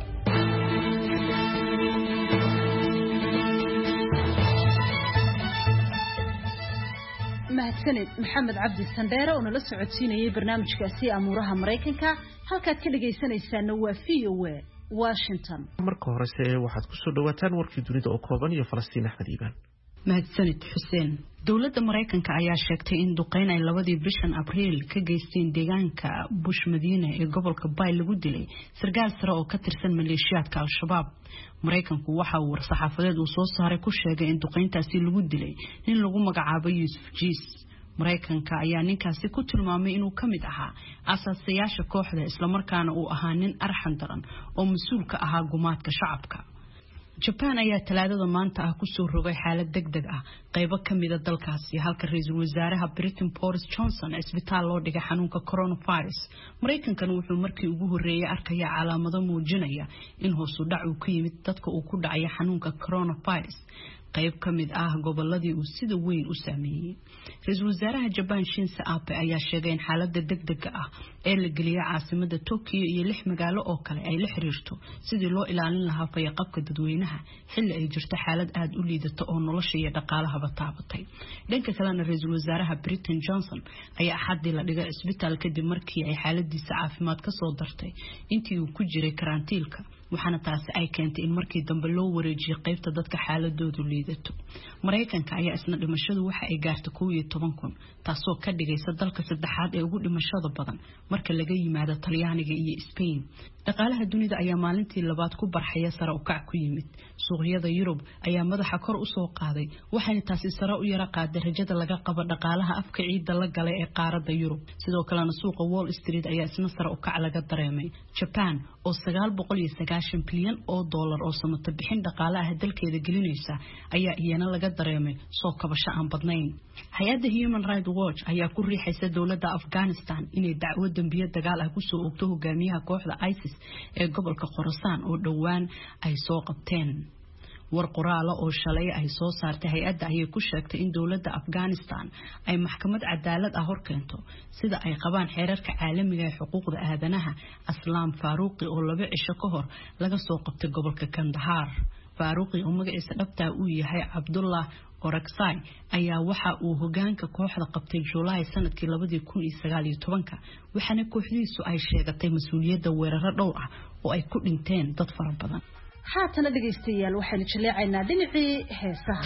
mahadsanid maxamed cabdi sandheere oo nala socodsiinayay barnaamijkaasi amuuraha Mareykanka halkaad ka dhageysanaysaana waa V O A Washington marka horese waxaad ku soo dhawaataan warkii dunida oo kooban iyo Falastiin Axmed Iibaan mahadsanid xuseen dowladda Mareykanka ayaa sheegtay in duqeyn ay labadii bishan Abriil ka geysteen deegaanka Bush Madiina ee gobolka Bay lagu dilay sargaal sare oo ka tirsan maleeshiyaadka Al-Shabaab Mareykanku waxa uu war-saxaafadeed uu soo saaray ku sheegay in duqeyntaasi lagu dilay nin lagu magacaabo Yusuf Jiis Mareykanka ayaa ninkaasi ku tilmaamay inuu ka mid ahaa asaasayaasha kooxda isla markaana uu ahaa nin arxan daran oo mas'uul ka ahaa gumaadka shacabka Japan ayaa talaadada maanta ah ku soo rogay xaalad degdeg ah qaybo kamid ah dalkaasi halka ra'iisul wasaaraha Britain Boris Johnson isbitaal loo dhigay xanuunka coronavirus Mareykankana wuxuu markii ugu horeeyay arkaya calaamado muujinaya in hoos u dhac uu ku yimid dadka uu ku dhacay xanuunka coronavirus qayb kamid ah goboladii uu sida weyn u saameeyay ra'iisul wasaaraha Japan Shinzo Abe ayaa sheegay in xaaladda degdega ah ee la geliyay caasimada Tokyo iyo lix magaalo oo kale ay la xiriirto sidii loo ilaalin lahaa fayaqabka dadweynaha xilli ay jirto xaalad aad u liidata oo nolosha iyo dhaqaalaha taabatay dhanka kalena ra'iisul wasaaraha Britain Johnson ayaa axadii la dhigay isbitaal kadib markii ay xaaladiisa caafimaad ka soo dartay intii uu ku jiray karantiilka waxaana taasi ay keentay in markii dambe loo wareejiyo qaybta dadka xaaladoodu liidato Mareykanka ayaa isna dhimashadu waxa ay gaartay kow iyo toban kun taasoo ka dhigaysa dalka saddexaad ee ugu dhimashada badan marka laga yimaado Talyaaniga iyo Spain dhaqaalaha dunida ayaa maalintii labaad ku barxaya sare u kac ku yimid suuqyada Yurub ayaa madaxa kor u soo qaaday waxayna taasi sare u yara qaaday rajada laga qabo dhaqaalaha afka ciidda la galay ee qaaradda Yurub sidoo kalena suuqa Wall Street ayaa isna sare u kac laga dareemay Japan oo sagaal boqol iyo sagaashan bilyan oo dollar oo samata bixin dhaqaalaha dalkeeda gelinaysa ayaa iyana laga dareemay soo kabasho aan badnayn. Hay'adda Human Rights Watch ayaa ku riixaysa dowladda Afghanistan inay dacwo dambiyo dagaal ah ku soo oogto hogaamiyaha kooxda ISIS ee gobolka Khorasan oo dhowaan ay soo qabteen. war qoraal oo shalay ay soo saartay hay'adda ayay ku sheegtay in dowladda Afghanistan ay maxkamad cadaalad ah hor keento sida ay qabaan xeerarka caalamiga ee xuquuqda aadanaha. Aslam Faruqi oo laba cisho ka hor laga soo qabtay gobolka Kandahar. Faruqi oo magaciisa dhabta uu yahay Abdullah Oraksai ayaa waxa uu hogaanka kooxda qabtay July sanadkii laba kun iyo sagaal iyo toban waxaana kooxdiisu ay sheegatay mas'uuliyadda weeraro dhowr ah oo ay ku dhinteen dad fara badan. haatana dhageystayaal waxaan jaleecaynaa dhinacii heesaha.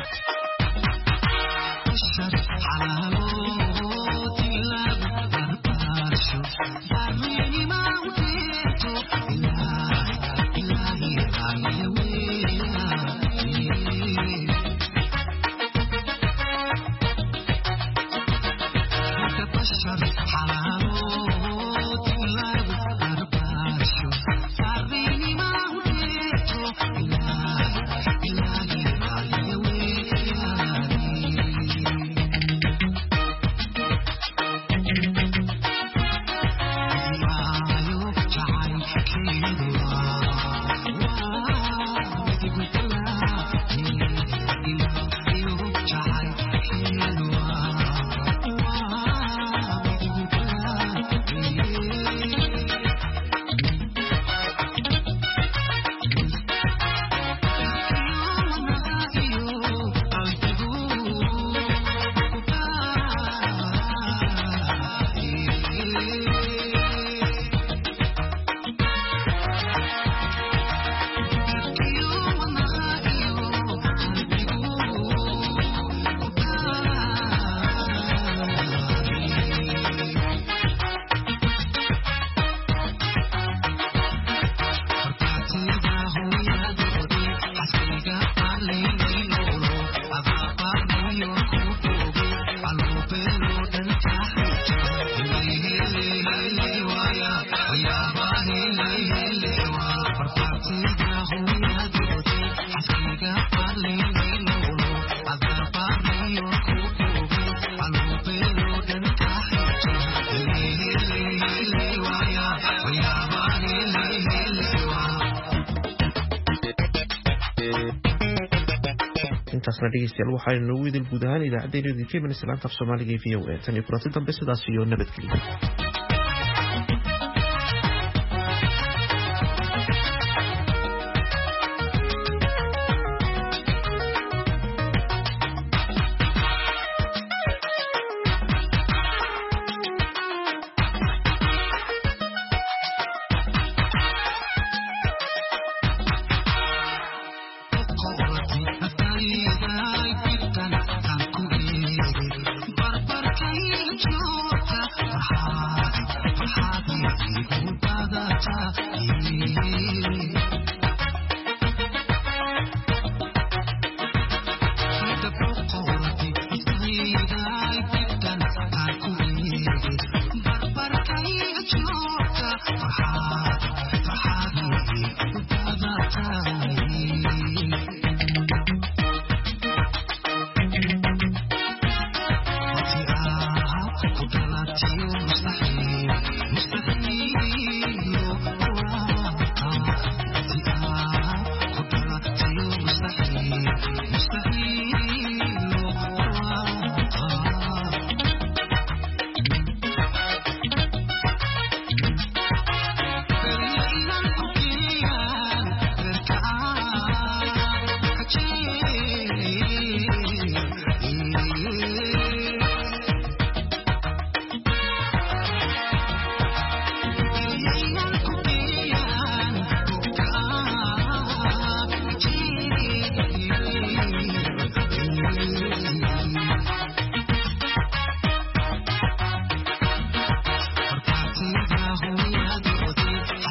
intaasna dhegeystayaal waxaynu noogu idil guud ahaan idaacaddeenna ka imanaysa laanta af Soomaaliga ee V O A tan iyo kulanti dambe sidaas iyo nabadgelyo.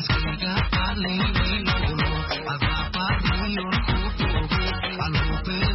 I'll